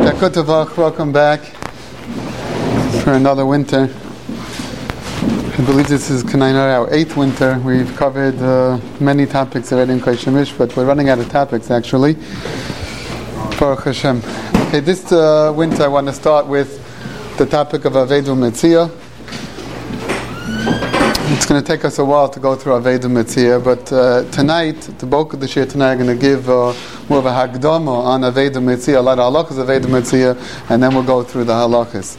Yakutavach, welcome back for another winter. I believe this is our 8th winter. We've covered many topics already in Koshemish, but we're running out of topics actually. Baruch Hashem. Okay, this winter I want to start with the topic of Avedu Metzia. It's going to take us a while to go through Avedu Metzia, but tonight, the bulk of the shir tonight, I'm going to give more of a hagdama on Avedu Metzia, a lot of halachas of Avedu Metzia, and then we'll go through the halachas.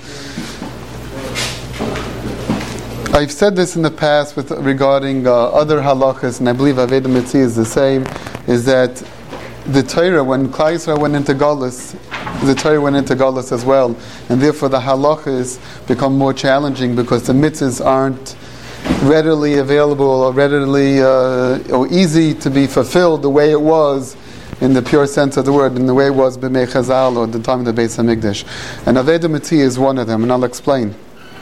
I've said this in the past regarding other halachas, and I believe Avedu Metzia is the same, is that the Torah, when Klal Yisrael went into Galus, the Torah went into Galus as well, and therefore the halachas become more challenging because the mitzvahs aren't readily available or readily or easy to be fulfilled the way it was in the pure sense of the word, in the way it was b'mei Chazal or at the time of the Beis Hamikdash. And Avedu Metzia is one of them, and I'll explain.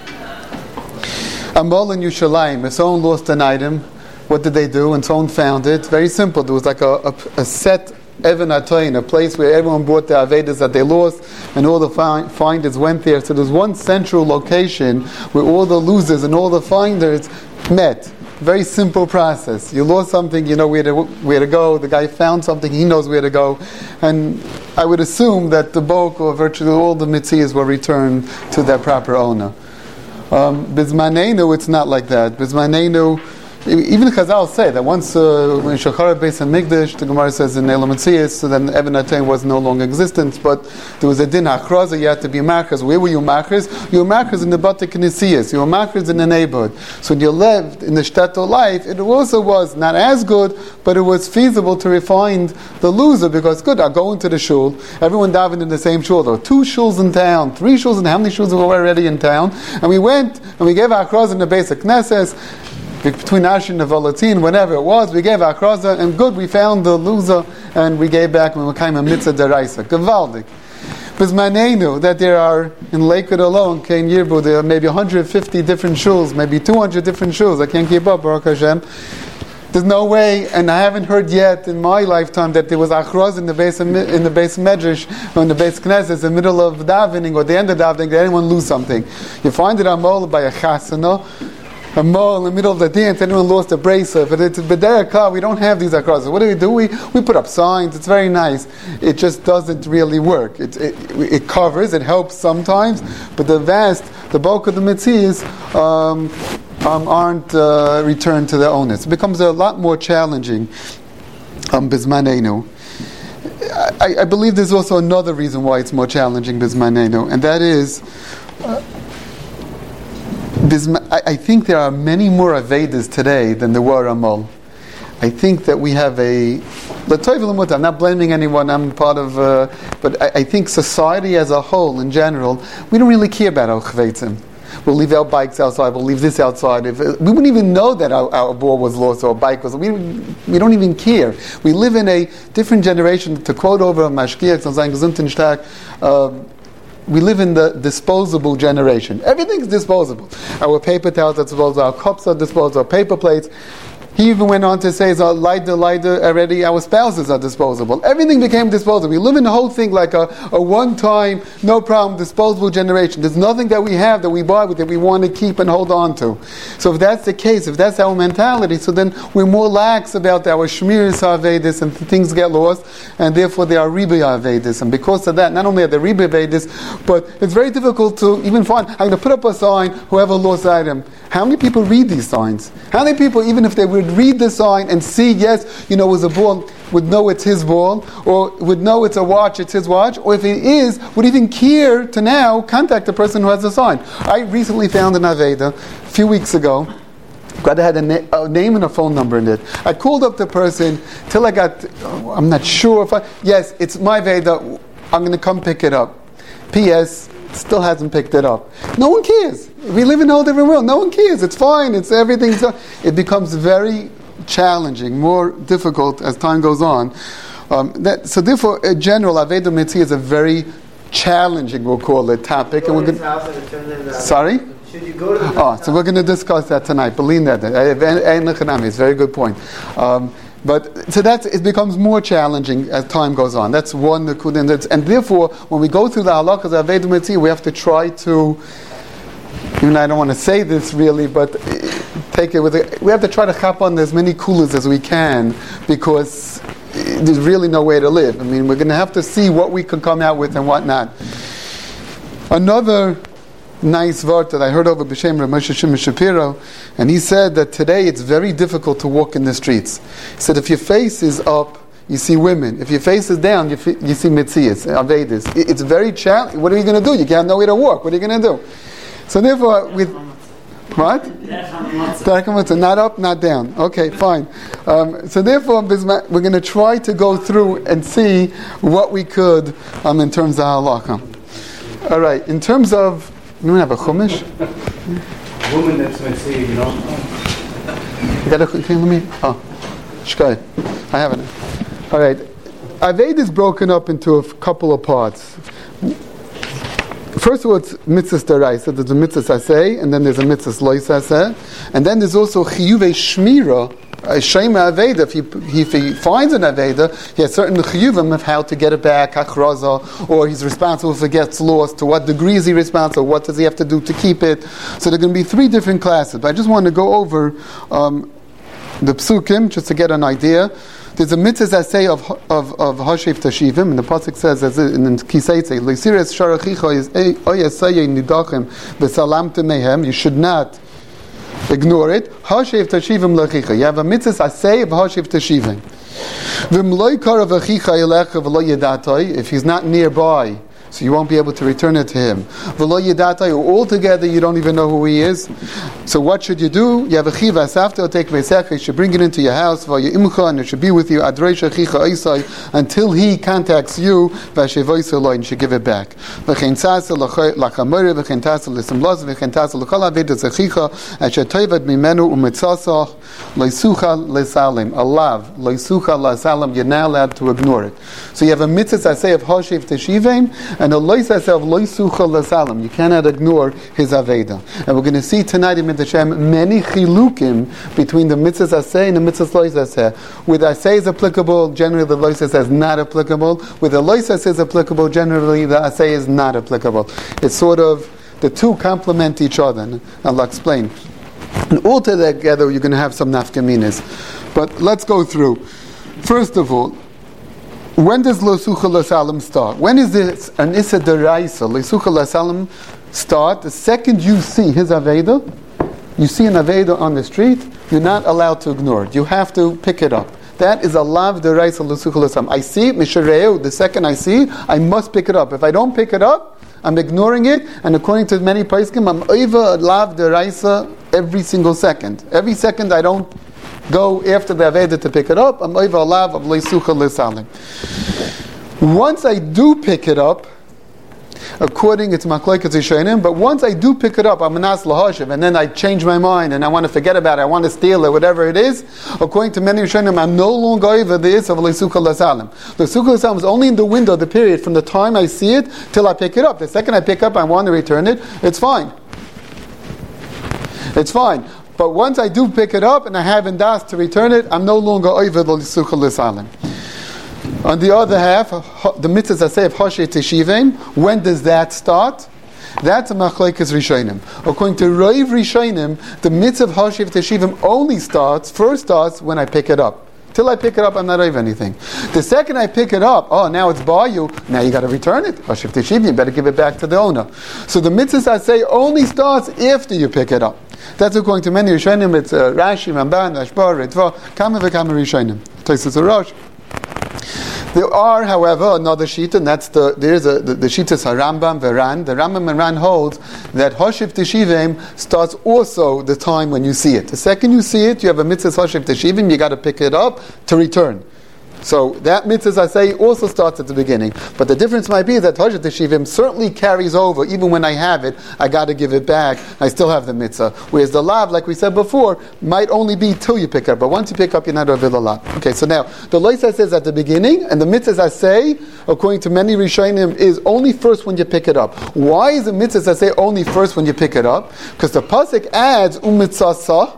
Amol in Yerushalayim, if someone lost an item, what did they do? And someone found it. Very simple. There was like a set Even Atoin, a place where everyone brought the Avedas that they lost, and all the finders went there. So there's one central location where all the losers and all the finders met. Very simple process. You lost something, you know where to go. The guy found something, he knows where to go. And I would assume that the bulk or virtually all the mitzias were returned to their proper owner. Bizmanenu, it's not like that. Bizmanenu, even Chazal say that once when Shachar Beis Hamikdash, the Gemara says in Elam Metzias, so then Even Atoin was no longer in existence, but there was a din hachraza, you had to be machras. Where were you machras? You were machras in the Bate Knesiyas, you were machras in the neighborhood. So when you lived in the shtetl life, it also was not as good, but it was feasible to refine the loser, because good, I'll go into the shul, everyone davened in the same shul. There were 2 shuls in town, 3 shuls, and how many shuls were already in town? And we went, and we gave hachraza in the basic Knesses, between Ashin and Volatin, whenever it was, we gave Akraza, and good, we found the loser, and we gave back, and we became a mitzvah deraisa. Gavaldik. Bizmanenu, that there are, in Lakewood alone, Kain Yirbu, there are maybe 150 different shuls, maybe 200 different shuls. I can't keep up, Baruch Hashem. There's no way, and I haven't heard yet in my lifetime that there was achroz in the base medrash or in the base knesset, in the middle of davening or the end of davening, that anyone lose something. You find it amol by a chasana, a mole in the middle of the dance, anyone lost a bracelet, but it's b'derech klal, we don't have these acrosses. What do? We put up signs, it's very nice. It just doesn't really work. It covers, it helps sometimes, but the bulk of the mitzias aren't returned to their owners. It becomes a lot more challenging. Bizmanenu. I believe there's also another reason why it's more challenging, bizmanenu, and that is, I think there are many more Avedas today than there were Amol. I think that we have I'm not blaming anyone, I'm part of, but I think society as a whole, in general, we don't really care about our chveitzim. We'll leave our bikes outside, we'll leave this outside. We wouldn't even know that our ball was lost or a bike was, we don't even care. We live in a different generation, to quote over Mashgiach, we live in the disposable generation. Everything's disposable. Our paper towels are disposable, our cups are disposable, our paper plates. He even went on to say, lighter already, our spouses are disposable. Everything became disposable. We live in the whole thing like a one-time, no problem, disposable generation. There's nothing that we have that we buy with that we want to keep and hold on to. So if that's the case, if that's our mentality, so then we're more lax about our shmiras havedis, and things get lost, and therefore they are ribi havedis. And because of that, not only are they ribi havedis, but it's very difficult to even find, I'm going to put up a sign, whoever lost item. How many people read these signs? How many people, even if they would read the sign and see, yes, it was a ball, would know it's his ball, or would know it's a watch, it's his watch, or if it is, would even care to now contact the person who has the sign. I recently found an Aveda a few weeks ago. God had a name and a phone number in it. I called up the person till I got, I'm not sure yes, it's my Veda, I'm going to come pick it up. P.S. Still hasn't picked it up. No one cares. We live in a whole different world. No one cares. It's fine. It's everything. It becomes very challenging, more difficult as time goes on. So therefore, in general, Avedu Metzia is a very challenging, we'll call it, topic. And we're going. Sorry? Should you go to the so we're going to discuss that tonight. Believe that. It's a very good point. But so it becomes more challenging as time goes on. That's one nakuda, and therefore, when we go through the halachas of Aveda Mitzvah, we have to try to. Even I don't want to say this really, but take it with it. We have to try to chop on as many kulas as we can, because there's really no way to live. I mean, we're going to have to see what we can come out with and what not. Another nice word that I heard over B'Shem Rav Moshe Shimon Shapiro, and he said that today it's very difficult to walk in the streets. He said if your face is up, you see women. If your face is down, you see mitzias, avedas. It's very challenging. What are you going to do? You can't know where to walk. What are you going to do? So therefore, with what? Not up, not down. Okay, fine. So therefore, we're going to try to go through and see what we could in terms of halakha. All right, in terms of, you don't have a chumash? Woman that's messy, you know. You got a, let me. Oh, shkai. I have it. All right. Aved is broken up into a couple of parts. First of all, it's mitzvahs deraisa. There's a mitzvahs aseh, and then there's a mitzvahs lois aseh, and then there's also chiyuvei shmira. Shema Aveda, if he finds an Aveda, he has certain chiyuvim of how to get it back, hachraza, or he's responsible if it gets lost, to what degree is he responsible, what does he have to do to keep it. So there are going to be three different classes. But I just want to go over the psukim, just to get an idea. There's a mitzvah aseh of Hashiv Tashivim, and the pasuk says, as in Kiseitze, Leisiris Sharachicha is Oyasayeh Nidachim V'Salamte Mehem, you should not ignore it. Hashiv Tashivim Lechicha. You have a mitzvah aseh of Hashiv Tashivim. V'mloi karav achicha elecha v'lo yedatoi, if he's not nearby, so you won't be able to return it to him. V'lo yedatoi, altogether you don't even know who he is. So what should you do? You have a chiva asafta, take v'esecha, you should bring it into your house, v'yimcha, and it should be with you, adreisha chicha oisai, until he contacts you, v'ashevoisa lo, and you should give it back. V'chein tzasa l'chamore, v'chein tzasa l'simloz, v'chein tzasa l'chol avedas achicha, asher toivad mimenu u'mitzasach, loisucha l'salim, a lav, loisucha l'salim, you're not allowed to ignore it. So you have a mitzvah aseh of Hashiv Teshivim, and a lois aseh of loisucha l'salim, you cannot ignore his aveda. And we're going to see tonight in Hashem many chilukim between the mitzvahs aseh and the mitzvahs lois aseh. With aseh is applicable, generally the lois aseh is not applicable. With the lois aseh is applicable, generally the aseh is not applicable. It's sort of, the two complement each other, and I'll explain. And all together you're going to have some nafkaminas. But let's go through. First of all, when does Losucha L'Salim start? When is this an Issa Deraisa? Losucha L'Salim start the second you see his Aveda. You see an Aveda on the street, you're not allowed to ignore it. You have to pick it up. That is a lav deraisa l'suchel l'sam. I see it, mishareu. The second I see it, I must pick it up. If I don't pick it up, I'm ignoring it. And according to many poskim, I'm over lav deraisa every single second. Every second I don't go after the aveda to pick it up, I'm over lav of l'suchel l'salim. Once I do pick it up, according it's Machlokes Rishonim, but once I do pick it up, I'm anas lahashiv, and then I change my mind and I want to forget about it, I want to steal it, whatever it is. According to many Rishonim, I'm no longer over this of l'suchel l'salim. The l'suchel l'salim is only in the window, the period from the time I see it till I pick it up. The second I pick up, I want to return it. It's fine. It's fine. But once I do pick it up and I haven't das to return it, I'm no longer over the l'suchel l'salim. On the other half, the mitzvahs I say of Hashiv Teshivim, when does that start? That's a Machlokes Rishonim. According to Rav Rishonim, the mitzvah of Hashiv Teshivim only first starts when I pick it up. Till I pick it up, I'm not over anything. The second I pick it up, now it's by you, now you got to return it. Hashiv Teshivim, you better give it back to the owner. So the mitzvahs I say only starts after you pick it up. That's according to many Rishonim. It's Rashi, Ramban, Rashba, Ritva, Kama v'Kama Rishonim. Tosfos Rosh. There are, however, another shita, and that's the shita Rambam Veran. The Rambam and Ran holds that Hashiv Teshivim starts also the time when you see it. The second you see it, you have a mitzvah Hashiv Teshivim, you got to pick it up to return. So that mitzvah I say also starts at the beginning. But the difference might be that Hashiv Teshivim certainly carries over. Even when I have it, I got to give it back. I still have the mitzvah. Whereas the lav, like we said before, might only be till you pick up. But once you pick up, you're not over the lav. Okay, so now the loisa says at the beginning, and the mitzvah I say, according to many Rishonim, is only first when you pick it up. Why is the mitzvah I say only first when you pick it up? Because the pasuk adds umitzasa.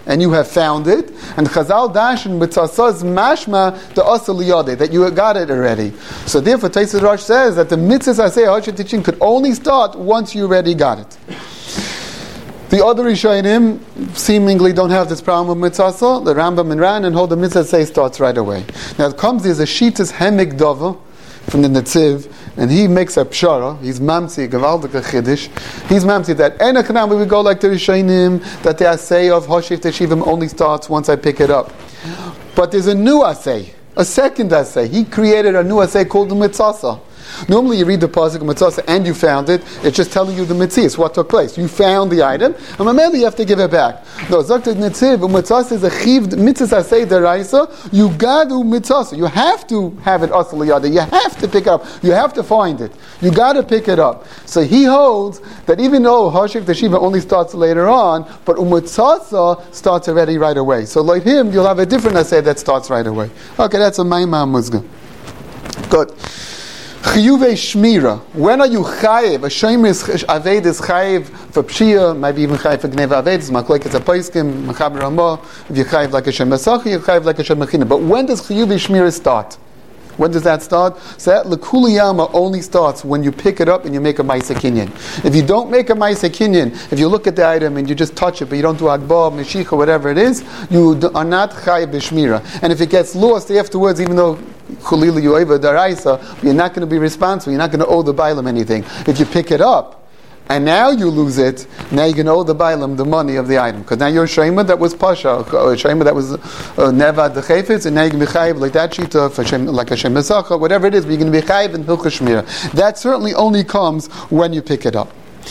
and you have found it, and Chazal Dashin mitzasas mashma the asal liyadeh, that you got it already. So therefore, Tosfos Rosh says that the mitzvahs aseh hashit teaching could only start once you already got it. The other Rishonim seemingly don't have this problem with mitzvah. The Rambam and Ran and hold the mitzvah say starts right away. Now it comes, there's a Shitas Hemik Dova from the Netziv, and he makes a pshara. He's mamsi gavaldik chiddush. He's mamsi that enachanam we go like the Rishonim that the assay of Hoshev Teshivim only starts once I pick it up. But there's a new assay, a second assay. He created a new assay called the mitzvah. Normally you read the pasuk of mitzvah and you found it. It's just telling you the mitzvah, what took place. You found the item, and immediately you have to give it back. No, zakta netziv mitzvah is a chiv mitzvah say deraisa. You gadu mitzvah. You have to have it asal liyada. You have to pick up. You have to find it. You got to pick it up. So he holds that even though Hashiv Teshiva only starts later on, but mitzvah starts already right away. So like him, you'll have a different assay that starts right away. Okay, that's a Maimah Muzga. Good. Chiyuvei Shmira. When are you chayiv? A shomer aved is chayiv for pshia, maybe even chayiv for gneva aved. It's maklek it's a poiskim, machaber ramah. If you chayiv like a shem masachi, you chayiv like a shem mechina. But when does Chiyuvei Shmira start? When does that start? So that L'kuliyama only starts when you pick it up and you make a Ma'aseh Kinyan. If you don't make a Ma'aseh Kinyan, if you look at the item and you just touch it, but you don't do Agbah, Meshicha, whatever it is, you are not Chayiv B'Shmira. And if it gets lost afterwards, even though Chulila you over Daraisa, you're not going to be responsible, you're not going to owe the Bailam anything. If you pick it up, and now you lose it, now you can owe the Bailam the money of the item. Because now you're a Shema that was Pasha, a Shema that was Nevad the Chayfetz, and now you can be Chayiv like that Shita, like a Shem Mesacha, whatever it is, but you're going to be Chayiv in Hilchah Shmira. That certainly only comes when you pick it up.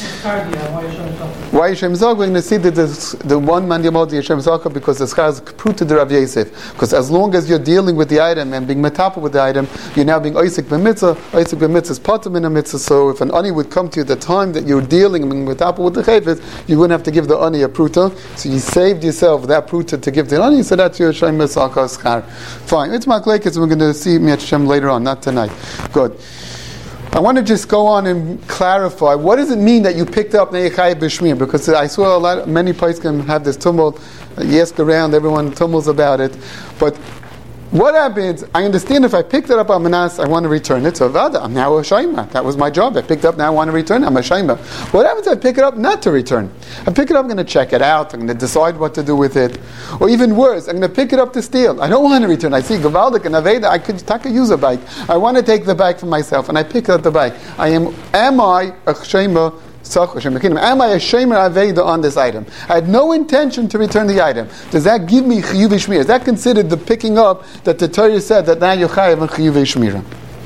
Why Yishem Zog? We're going to see that the one man Yamod Yishem Zog because the schar is pruted the Rav Yosef. Because as long as you're dealing with the item and being metapa with the item, you're now being oisik b'mitzvah. Oisik b'mitzvah is patum in a mitzvah. So if an ani would come to you at the time that you're dealing and being metapa with the chayfetz, you wouldn't have to give the ani a pruta. So you saved yourself that pruta to give the ani. So that's your Yishem Zog schar. Fine. It's maklekes. We're going to see Miat Hashem later on, not tonight. Good. I want to just go on and clarify, what does it mean that you picked up Ne'echayim B'Shmir? Because I saw many poskim have this tumult, you ask around, everyone tumbles about it. But what happens, I understand if I picked it up on Manas, I want to return it. So I'm now a Shaima. That was my job. I picked it up, now I want to return it. I'm a Shaima. What happens if I pick it up not to return? I pick it up, I'm going to check it out. I'm going to decide what to do with it. Or even worse, I'm going to pick it up to steal. I don't want to return. I see Gavaldik and Aveda, I could take a user bike. I want to take the bike for myself. And I pick up the bike. Am I a Shaima? Am I a Shemer Aveda on this item? I had no intention to return the item. Does that give me Chiyuvei Shmira? Is that considered the picking up that the Torah said that now you're Chayav and Chiyuvei Shmira?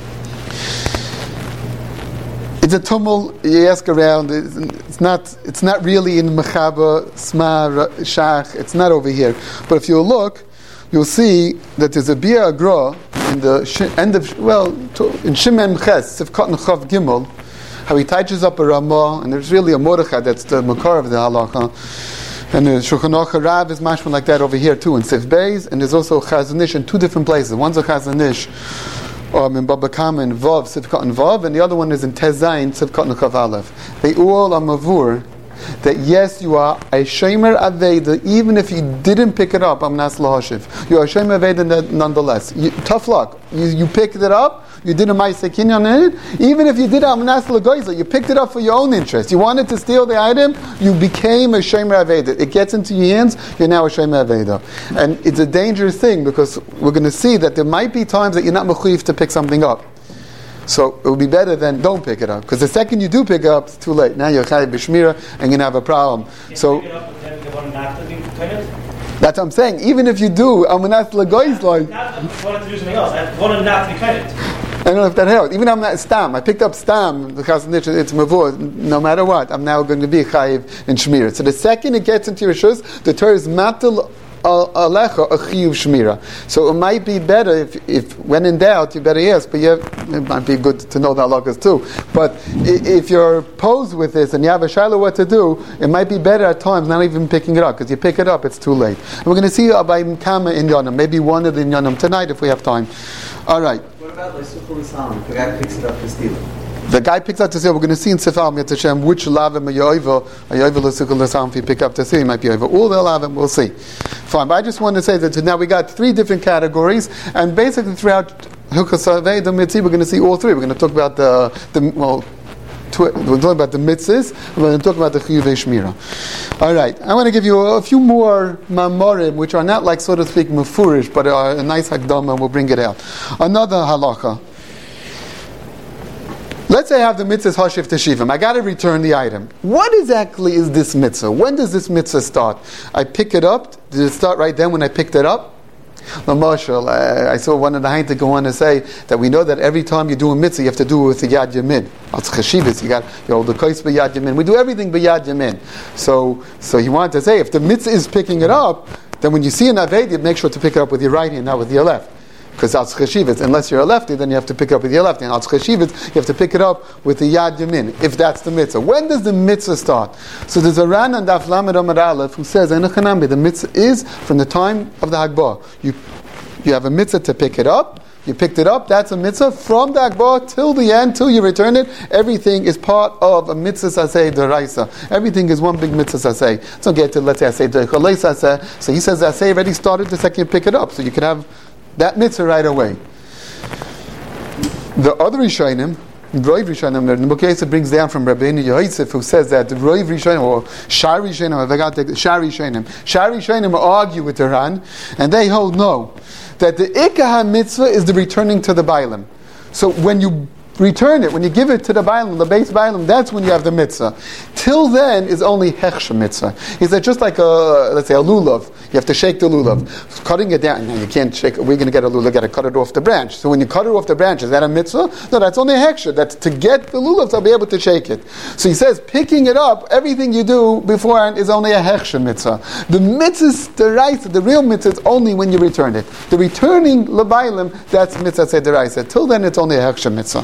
It's a tumult. You ask around. It's not really in Mechaba, Sma, Shach. It's not over here. But if you look, you'll see that there's a Bia Agra in the end of in Shimon Ches Sivkot Nechav Gimel. How he touches up a Ramah, and there's really a Mordechai that's the Makar of the Halakha. And the Shulchan Aruch Rav is mashman like that over here too in Sif Beis, and there's also Chazon Ish in two different places. One's a Chazon Ish in Baba Kama in Vav, Sivkot and Vav, and the other one is in Tezayin, Sivkot and Chav Aleph. They all are Mavur that yes, you are a Shemer Aveda, even if you didn't pick it up, Amnas Lahashiv. You are a Shemer Aveda nonetheless. Tough luck. You picked it up, you did a Ma'aseh Kinyan in it, even if you did Amnas Lagoiza, you picked it up for your own interest. You wanted to steal the item, you became a Shemer Aveda. It gets into your hands, you're now a Shemer Aveda. And it's a dangerous thing because we're going to see that there might be times that you're not mechuyev to pick something up. So it would be better than don't pick it up. Because the second you do pick it up, it's too late. Now you're Chayav B'Shmira and you're going to have a problem. So that's what I'm saying. Even if you do, Amanat Lagoi's like... I wanted to do something else. I wanted not to be kind. I don't know if that helps. Even I'm not Stam. I picked up Stam, the Chazon Ish, it's Mavur. No matter what, I'm now going to be Chayav in Shmira. So the second it gets into your shoes, the Torah is Matal Alecha a Chiyuv Shmira. So it might be better if when in doubt, you better ask. But it might be good to know the halachas too. But if you're posed with this and you have a shiloh what to do, it might be better at times not even picking it up because you pick it up, it's too late. And we're going to see Abayim Kama in Yonam, maybe one of the Yonam tonight if we have time. All right. What about Leisukul Islam? If the guy picks it up to steal it? The guy picks up to say, we're going to see in Sifal Mitzvah Hashem which lavim are yoiva l'sukul l'sam. If you pick up to say, he might be over all the lavim. We'll see. Fine, but I just want to say that now we got 3 different categories, and basically throughout Hilchos Avei the Mitzvah, we're going to see all 3. We're going to talk about we're talking about the mitzvahs, and we're going to talk about the chiyuvei shmira. All right, I want to give you a few more mamorim, which are not like, so to speak, mufurish, but are a nice hakdama, and we'll bring it out. Another halacha. Let's say I have the mitzvah Hashiv Teshivim. I got to return the item. What exactly is this mitzvah? When does this mitzvah start? I pick it up. Did it start right then when I picked it up? Marshall, I saw one of the Hainta go on to say that we know that every time you do a mitzvah, you have to do it with the Yad Yamin. It's chashivas. You hold the kos b'Yad Yamin. We do everything b'Yad Yamin. So he wanted to say, if the mitzvah is picking it up, then when you see an aved, you make sure to pick it up with your right hand, not with your left. Because al chashivas, unless you're a lefty, then you have to pick it up with your left hand. Al chashivas, you have to pick it up with the Yad Yamin, if that's the mitzvah. When does the mitzvah start? So there's a Ran and Daf Lamed Amud Aleph who says, the mitzvah is from the time of the Hagbah. You have a mitzvah to pick it up. You picked it up, that's a mitzvah. From the Hagbah till the end, till you return it, everything is part of a mitzvah saseh deraisa. Everything is one big mitzvah saseh. So get to, let's say, aseh deichalei saseh. So he says aseh already started the second you pick it up. So you can have that mitzvah right away. The other Rishonim, Roiv Rishonim, the Mukayesa brings down from Rabbeinu Yosef, who says that the Roiv Rishonim, or Shar Rishonim argue with the Ran, and they hold no, that the Ikah mitzvah is the returning to the Bailam. So when you return it, when you give it to the Bailam, the base Bailam, that's when you have the mitzvah. Till then is only Hechsha mitzvah. He said just like let's say a lulav, you have to shake the lulav. Cutting it down, you can't shake, we're going to get a lulav, you got to cut it off the branch. So when you cut it off the branch, is that a mitzvah? No, that's only a Hechsha. That's to get the lulav to be able to shake it. So he says, picking it up, everything you do beforehand is only a Hechsha mitzvah. The mitzvah, the real mitzvah is only when you return it. The returning lebailim, that's mitzvah sederaisa. Till then it's only a Hechsha mitzvah.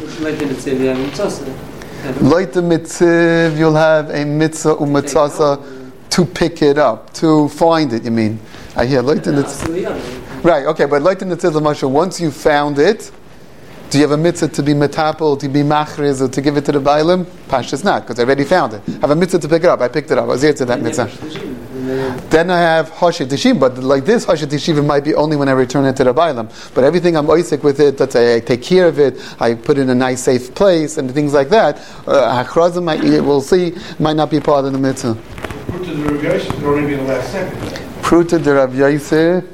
Like the mitzvah, you'll have a mitzvah u'mitzvah to pick it up, to find it. You mean? I hear like the mitzvah. Right. Okay, but like the mitzvah, once you found it, do you have a mitzvah to be metapel, to be machriz, or to give it to the bailim? Pashas not, because I already found it. I have a mitzvah to pick it up. I picked it up. I was here to that mitzvah. Then I have Hashit Teshivim, but like this Hashit Teshivim might be only when I return it to the Bailam. But everything I'm oisik with it, let's say I take care of it, I put it in a nice safe place and things like that, Hachrazim, we'll see, might not be part of the mitzvah. Pruta de Rav Yosef could only be in the last second. Pruta de Rav Yosef.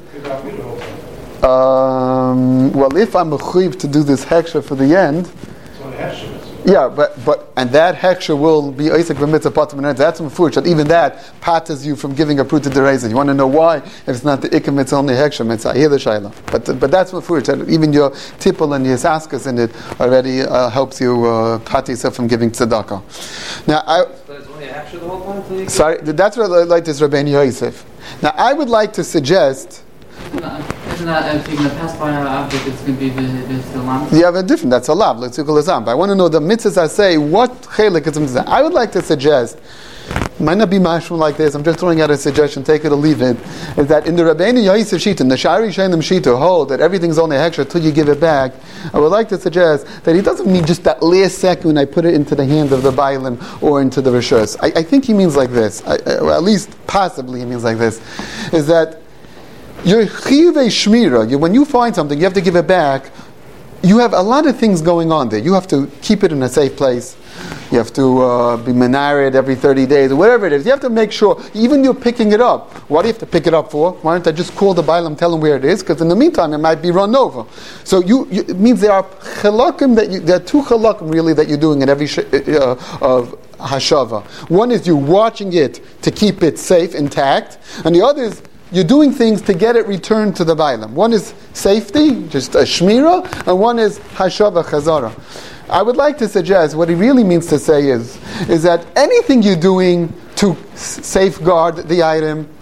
Well, if I'm a chuv to do this heksha for the end, it's only heksha. yeah, but and that heksha will be oisik b'mitzvah patam and that's mefurish. That even that patters you from giving a pruta dereza. You want to know why? If it's not the ikam, it's only heksha mitzvah. I hear the shayla, but that's mefurish. That even your tipple and your askas in it already helps you patter yourself from giving tzedakah. Now, so it's only a heksha the whole time. Sorry, that's what I like this Rabbeinu Yosef. Now, I would like to suggest. Isn't that if you're going to pass by an object, it's going to be the lamb? You have a different, that's a lav, let's call it a But I want to know the mitzvahs I say, what chelik is a mitzvah? I would like to suggest, might not be mashma like this, I'm just throwing out a suggestion, take it or leave it, is that in the Rabbeinu Yosef Shita, in the Shari Shainim Shita, hold that everything's only a heksha till you give it back. I would like to suggest that he doesn't mean just that last second when I put it into the hand of the Bailim or into the Rishus. I think he means like this, or at least possibly he means like this, is that your chiyuvei shmira, when you find something, you have to give it back. You have a lot of things going on there. You have to keep it in a safe place. You have to be menared every 30 days, or whatever it is. You have to make sure, even you're picking it up. What do you have to pick it up for? Why don't I just call the Bailam, tell them where it is? Because in the meantime, it might be run over. So it means there are chalakim there are 2 chalakim really that you're doing in every of hashava. One is you're watching it to keep it safe, intact, and the other is you're doing things to get it returned to the Bailam. One is safety, just a shmira, and one is hashava chazara. I would like to suggest what he really means to say is that anything you're doing to safeguard the item,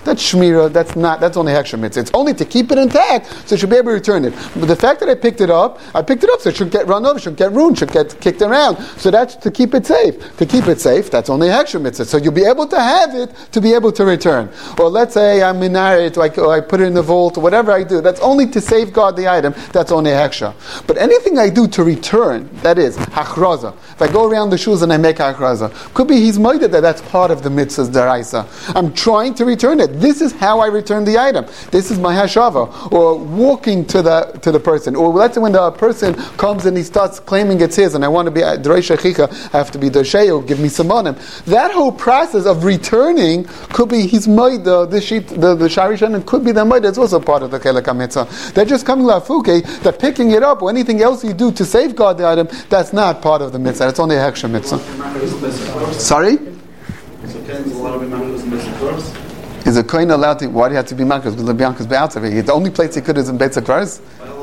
That's shmira. That's only hechsher mitzvah. It's only to keep it intact, so it should be able to return it. But the fact that I picked it up, so it shouldn't get run over, shouldn't get ruined, shouldn't get kicked around. So that's to keep it safe. To keep it safe, that's only hechsher mitzvah. So you'll be able to have it to be able to return. Or let's say I'm minaret, or I put it in the vault, or whatever I do. That's only to safeguard the item. That's only hechsher. But anything I do to return, that is hachraza. If I go around the shoes and I make hachraza, could be he's moided that's part of the mitzvah's deraisa. I'm trying to return it. This is how I return the item. This is my hashava. Or walking to the person. Or let's say when the person comes and he starts claiming it's his, and I want to be derei shechicha, I have to be dershei, give me some monim. That whole process of returning could be his moida, the sharishan, and could be the moida. It's also part of the chelek mitzvah. They're just coming lafuke, that picking it up or anything else you do to safeguard the item, that's not part of the mitzvah. It's only a hechsher mitzvah. Sorry? Is a kohen allowed to? Why do you have to be makos? Because Bianca's be'altzav. The only place he could is in Beit Zakvaris.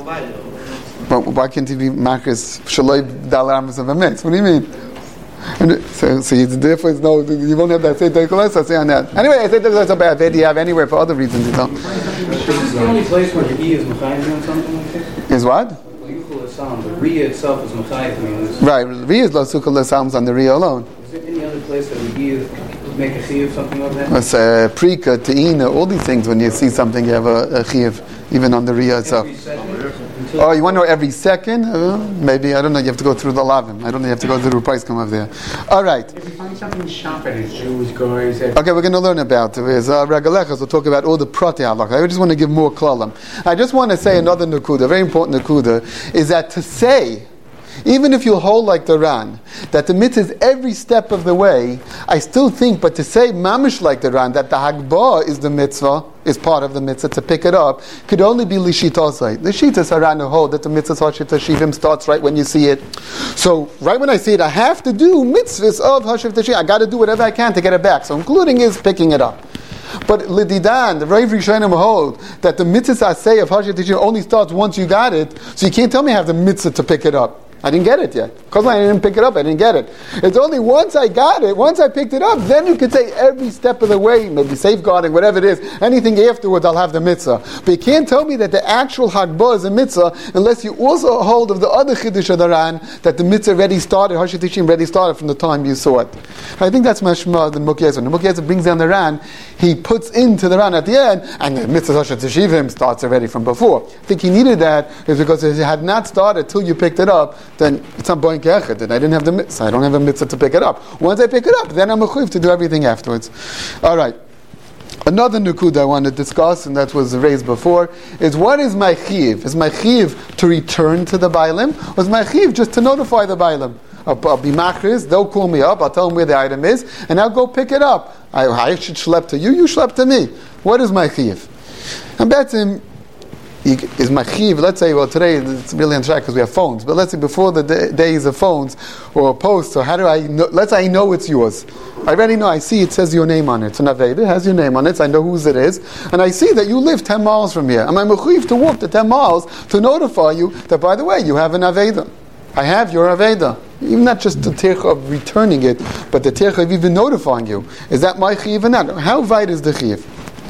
But why can't he be makos? Shaloi dalarams of a mitz. What do you mean? So therefore, you won't have that same dekolas. I say on that. Anyway, I say that's a bad idea. You have anywhere for other reasons. You don't. Is this the only place where the E is mechayim on something like this? Is what? The Riyah itself is mechayim. Right. Riyah is lo sukal l'salms on the Riyah alone. Is there any other place that the E is make a chiyuv, something like that? It's prika, te'ina, all these things. When you see something, you have a chiyuv, even on the Riyah itself. Oh, you want to know every second? Maybe, I don't know, you have to go through the lavim. I don't know, you have to go through the price come up there. All right. If you find something shop and it's Jews, guys... Okay, we're going to learn about it. Regalechas, we'll talk about all the prati halakha. I just want to give more klalim. I just want to say another nakuda, very important nakuda, is that to say, even if you hold like the Ran, that the mitzvah is every step of the way, I still think, but to say mamish like the Ran, that the hagbah is the mitzvah, is part of the mitzvah, to pick it up, could only be lishitasai. The shitas Haran who hold that the mitzvah hashivta shivim starts right when you see it. So, right when I see it, I have to do mitzvahs of hashivta shivim. I got to do whatever I can to get it back. So, including is picking it up. But Lididan, the Rav Rishonim hold that the mitzvah asay of hashivta shivim only starts once you got it. So, you can't tell me I have the mitzvah to pick it up. I didn't get it yet. Because I didn't pick it up, I didn't get it. It's only once I got it, once I picked it up, then you could say every step of the way, maybe safeguarding, whatever it is, anything afterwards, I'll have the mitzvah. But you can't tell me that the actual hagbah is a mitzvah unless you also hold of the other chiddush of the Ran, that the mitzvah already started, Hashitishim already started from the time you saw it. I think that's mashma the Mukyezer. When the Mukyezer brings down the Ran, he puts into the Ran at the end, and the mitzvah Hashitishim starts already from before. I think he needed that is because if it had not started till you picked it up, then it's not boing kechad. I didn't have the mitzvah. I don't have a mitzvah to pick it up. Once I pick it up, then I'm a chuv to do everything afterwards. All right. Another nukud I want to discuss, and that was raised before, is what is my chiv? Is my chiv to return to the bailim, or is my chiv just to notify the bailim? I'll be machriz, they'll call me up, I'll tell them where the item is, and I'll go pick it up. I should schlep to you, you schlep to me. What is my chiv? And that's him. Is my chiv, let's say, well today it's really untrack because we have phones, but let's say before the days of phones or posts, or how do I know, let's say I know it's yours. I already know, I see it says your name on it. It's an Aveda, it has your name on it, so I know whose it is, and I see that you live 10 miles from here. Am I mechuyev to walk the 10 miles to notify you that, by the way, you have an Aveda. I have your Aveda. Even not just the tircha of returning it, but the tircha of even notifying you. Is that my chiv or not? How wide is the chiv?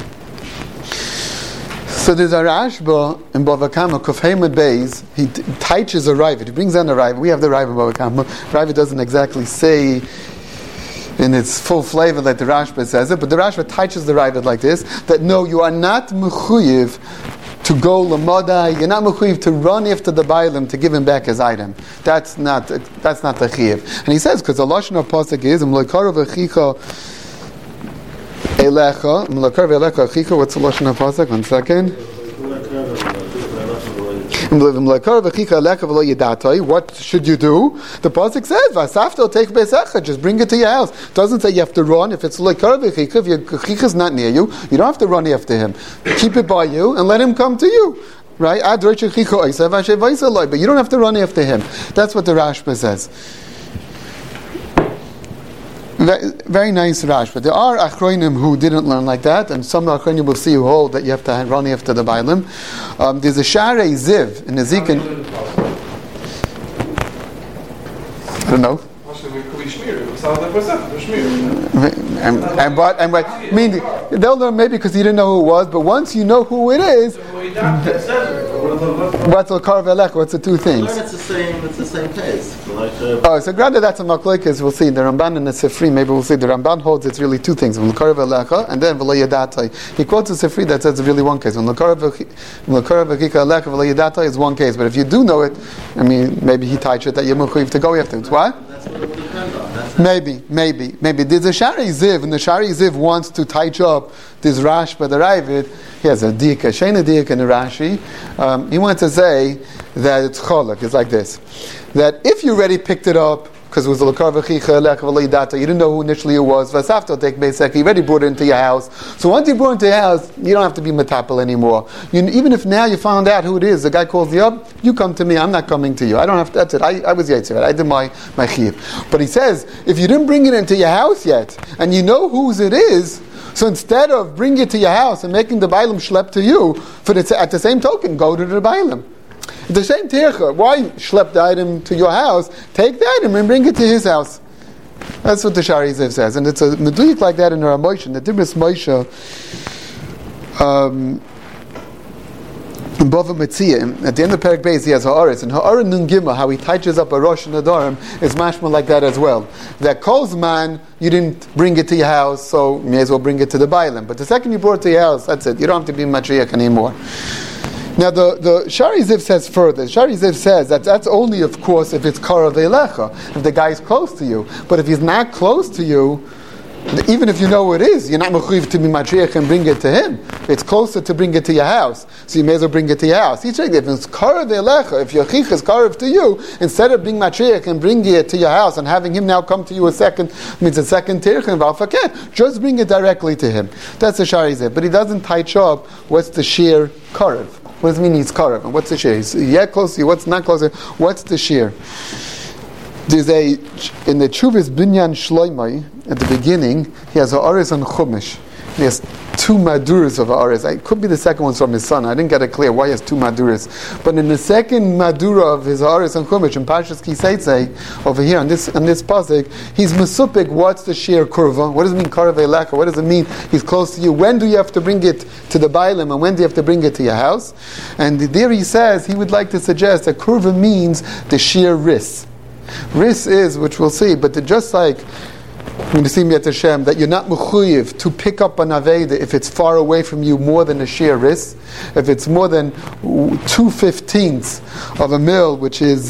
So there's a Rashba in Bava Kama, Kofheimed Beis, he teaches a Ravid, he brings down a Ravid. We have the Ravid in Bava Kama. Ravid doesn't exactly say in its full flavor that the Rashba says it, but the Rashba teaches the Ravid like this, that no, you are not mechuyev to go lamodai, you're not mechuyev to run after the bailim to give him back his item. That's not the chiyev. And he says, because the Lashon of Pasuk is, Mloikar v'chicha Elecha, Mlakar ve'elecha achika. What's the lashon of pasuk? 1 second. What should you do? The pasuk says, "Vasafto take beisecha." Just bring it to your house. It doesn't say you have to run. If it's lekar ve'chika, if your chika is not near you, you don't have to run after him. Keep it by you and let him come to you. Right? But you don't have to run after him. That's what the Rashba says. Very nice Rash, but there are Achronim who didn't learn like that, and some Achronim will see who hold that you have to run after the Bailim. There's a Sharei Ziv in Ezekiel. I don't know. And what? I mean, they'll learn maybe because you didn't know who it was, but once you know who it is, what's the Karav Elecha? What's the two things? It's the same case. So granted that's a machlokes, we'll see. The Ramban and the Sifri, maybe we'll see. The Ramban holds it's really two things. When Karav Elecha and then V'lo Yadatai. He quotes the Sifri that says it's really one case. When Karav Elecha V'lo Yadatai is one case. But if you do know it, I mean, maybe he tied it that you're mechuyev to go afterwards. What? That's what it would depend on. Maybe. There's a Shari Ziv, and the Shari Ziv wants to touch up this Rashba the Ravid. He has a Dika, Shena Dika and a Rashi. He wants to say that it's Cholak. It's like this: that if you already picked it up, because it was a L'kar V'chicha Elech V'lo Yidata, you didn't know who initially it was. Vasafto take Beisek. You already brought it into your house. So once you brought it into your house, you don't have to be metapel anymore. Even if now you found out who it is, the guy calls you up. You come to me. I'm not coming to you. I don't have to. That's it. I was Yitzhak. I did my chiyuv. But he says if you didn't bring it into your house yet, and you know whose it is. So instead of bringing it to your house and making the Bailam schlep to you, at the same token, go to the Bailam. The same tircha. Why schlep the item to your house? Take the item and bring it to his house. That's what the Shari Ziv says, and it's a meduyik like that in the Ramoshe. The Dibris Moshe, in Bava Metzia, at the end of Perek Beis, he has Ha'aretz, and Ha'aretz Nun Gimel, how he touches up a Rosh Nadarim, is mashma like that as well. That Kozman, you didn't bring it to your house, so you may as well bring it to the Bailam. But the second you brought it to your house, that's it. You don't have to be Matriach anymore. Now the Shari Ziv says further. Shari Ziv says that's only, of course, if it's Karav Elecha, if the guy is close to you. But if he's not close to you, even if you know who it is, you're not mechuyev to be matriach and bring it to him. It's closer to bring it to your house, so you may as well bring it to your house. He's saying if it's Karav Elecha, if your chich is Karav to you, instead of being matriach and bringing it to your house and having him now come to you a second tirch and valfaket, just bring it directly to him. That's the Shari Ziv. But he doesn't touch up what's the sheer Karav. What does it mean he's Karav? And what's the shear? He's yet close to you, what's not close to you? What's the shear? There's in the Chuvas Binyan Shloimei, at the beginning, he has Ha'aretz and Chumash. He has two Maduras of Ha'aretz. It could be the second one's from his son. I didn't get it clear why he has two Maduras. But in the second Madura of his Ha'aretz and Chumash, in Parshas Kiseitze, over here on this pasuk, he's Mesupik, what's the sheer kurva? What does it mean, Karav Elecha? What does it mean he's close to you? When do you have to bring it to the Bailam, and when do you have to bring it to your house? And there he says, he would like to suggest that kurva means the sheer ris. Ris is, which we'll see, but just like when you see me at Hashem, that you're not mechuyev to pick up an aveda if it's far away from you more than a sheer ris. If it's more than 2/15 of a mil, which is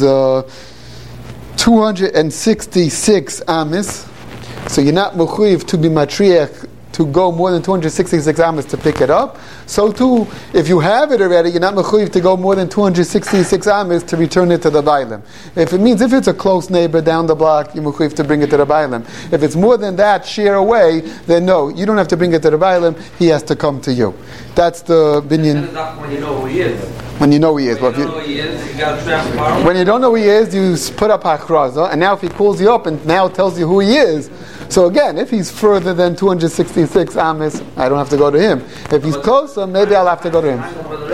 266 amis, so you're not mechuyev to be matriach to go more than 266 amas to pick it up. So too, if you have it already, you're not mechuyev to go more than 266 amas to return it to the Bailam. If it's a close neighbor down the block, you're mechuyev to bring it to the Bailam. If it's more than that, sheer away, then no, you don't have to bring it to the Bailam, he has to come to you. That's the binyan. When you know who he is. When you know who he is. When you don't know who he is, you got to transfer. When you don't know who he is, you put up hachraza, and now if he calls you up and now tells you who he is, so again, if he's further than 266 amis, I don't have to go to him. If he's closer, maybe I'll have to go to him.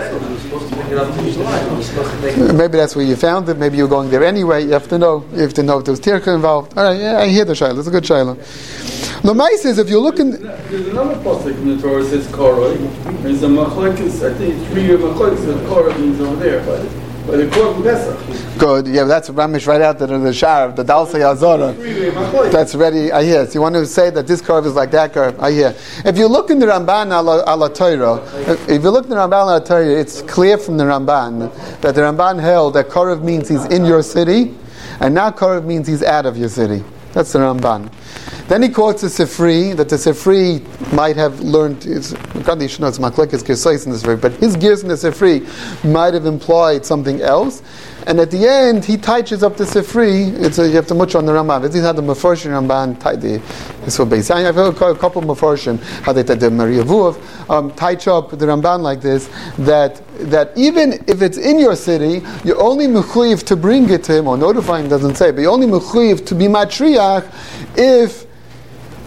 Maybe that's where you found it. Maybe you're going there anyway. You have to know. You have to know if there's tirka involved. All right, yeah, I hear the shayla. It's a good shayla. Lamai says if you look in. There's another pasuk in the Torah that says koroi. There's a machlokes. I think 3 machlokes that koroi means over there, but the korban Pesach. Good. Yeah, that's Ramish right out there in the Shar, the Dalsei Azara. That's ready. I hear. So you want to say that this curve is like that curve? I hear. If you look in the Ramban ala Torah, if you look in the Ramban ala Torah, it's clear from the Ramban that the Ramban held that curve means he's in your city, and now curve means he's out of your city. That's the Ramban. Then he quotes the Sifri, that the Sifri might have learned, God, you should know it's Maklekes Gersais in the Sifri, but his gears in the Sifri might have implied something else. And at the end, he touches up the Sifri. You have to much on the Ramban. This is how the Mefarshim Ramban this will be. I've heard a couple of Mefarshim, how they did the Maria Vuv, touch up the Ramban like this, that even if it's in your city, you're only mechuyev to bring it to him, or notifying doesn't say, but you're only mechuyev to be matriach if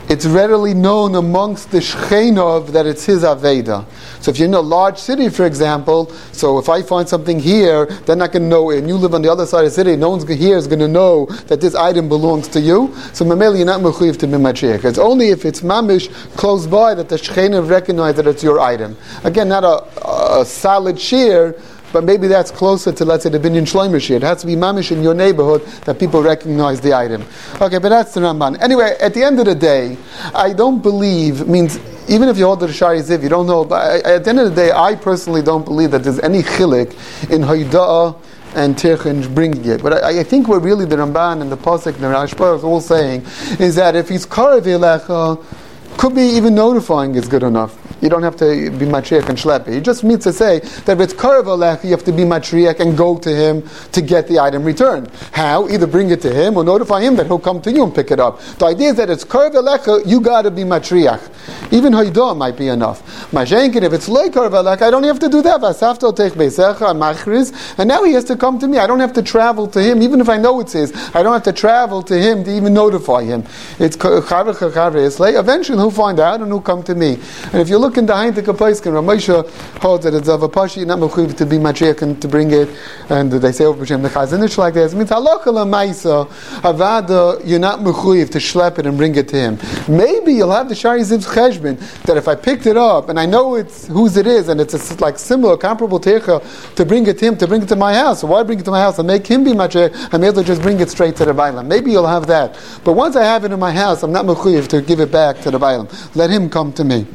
it's readily known amongst the Shechenov that it's his Aveda. So if you're in a large city, for example, so if I find something here, they're not going to know, and you live on the other side of the city, no one's here is going to know that this item belongs to you. So Mameli, you're not mechuyev to be matriach. It's only if it's mamish close by that the Shechenov recognize that it's your item. Again, not a solid shear, but maybe that's closer to, let's say, the Binyan Shlomo shear. It has to be mamish in your neighborhood that people recognize the item. Okay, but that's the Ramban. Anyway, at the end of the day, I don't believe, means, even if you hold the Shari Ziv, you don't know, but at the end of the day, I personally don't believe that there's any chilik in Haida'ah and Tirchin bringing it. But I think what really the Ramban and the Pasuk and the Rashba are all saying is that if he's Karev Elecha, could be even notifying is good enough. You don't have to be matriach and shlepi. He just means to say that if it's karev alech, you have to be matriach and go to him to get the item returned. How? Either bring it to him or notify him that he'll come to you and pick it up. The idea is that it's karev alech, you got to be matriach. Even haidah might be enough. Mashenkin, if it's loy karev alech, I don't have to do that. Vasafto teich beisecha machriz, and now he has to come to me. I don't have to travel to him, even if I know it's his. I don't have to travel to him to even notify him. It's eventually he'll find out and he'll come to me. And if you look in the Heintik Paiskin, Ramosha holds that it's of a pashi, not mechuyev to be matriach and to bring it, and they say over B'Shem the Chazanish like this. It means halacha l'maisa avada, you're not mechuyev to schlep it and bring it to him. Maybe you'll have the Shari Ziv's cheshbon that if I picked it up and I know it's whose it is and it's a, like similar, comparable techa to bring it to him, to bring it to my house. So why bring it to my house and make him be matriach? I may as well just bring it straight to the bailam. Maybe you'll have that. But once I have it in my house, I'm not mechuyev to give it back to the bailam. Let him come to me.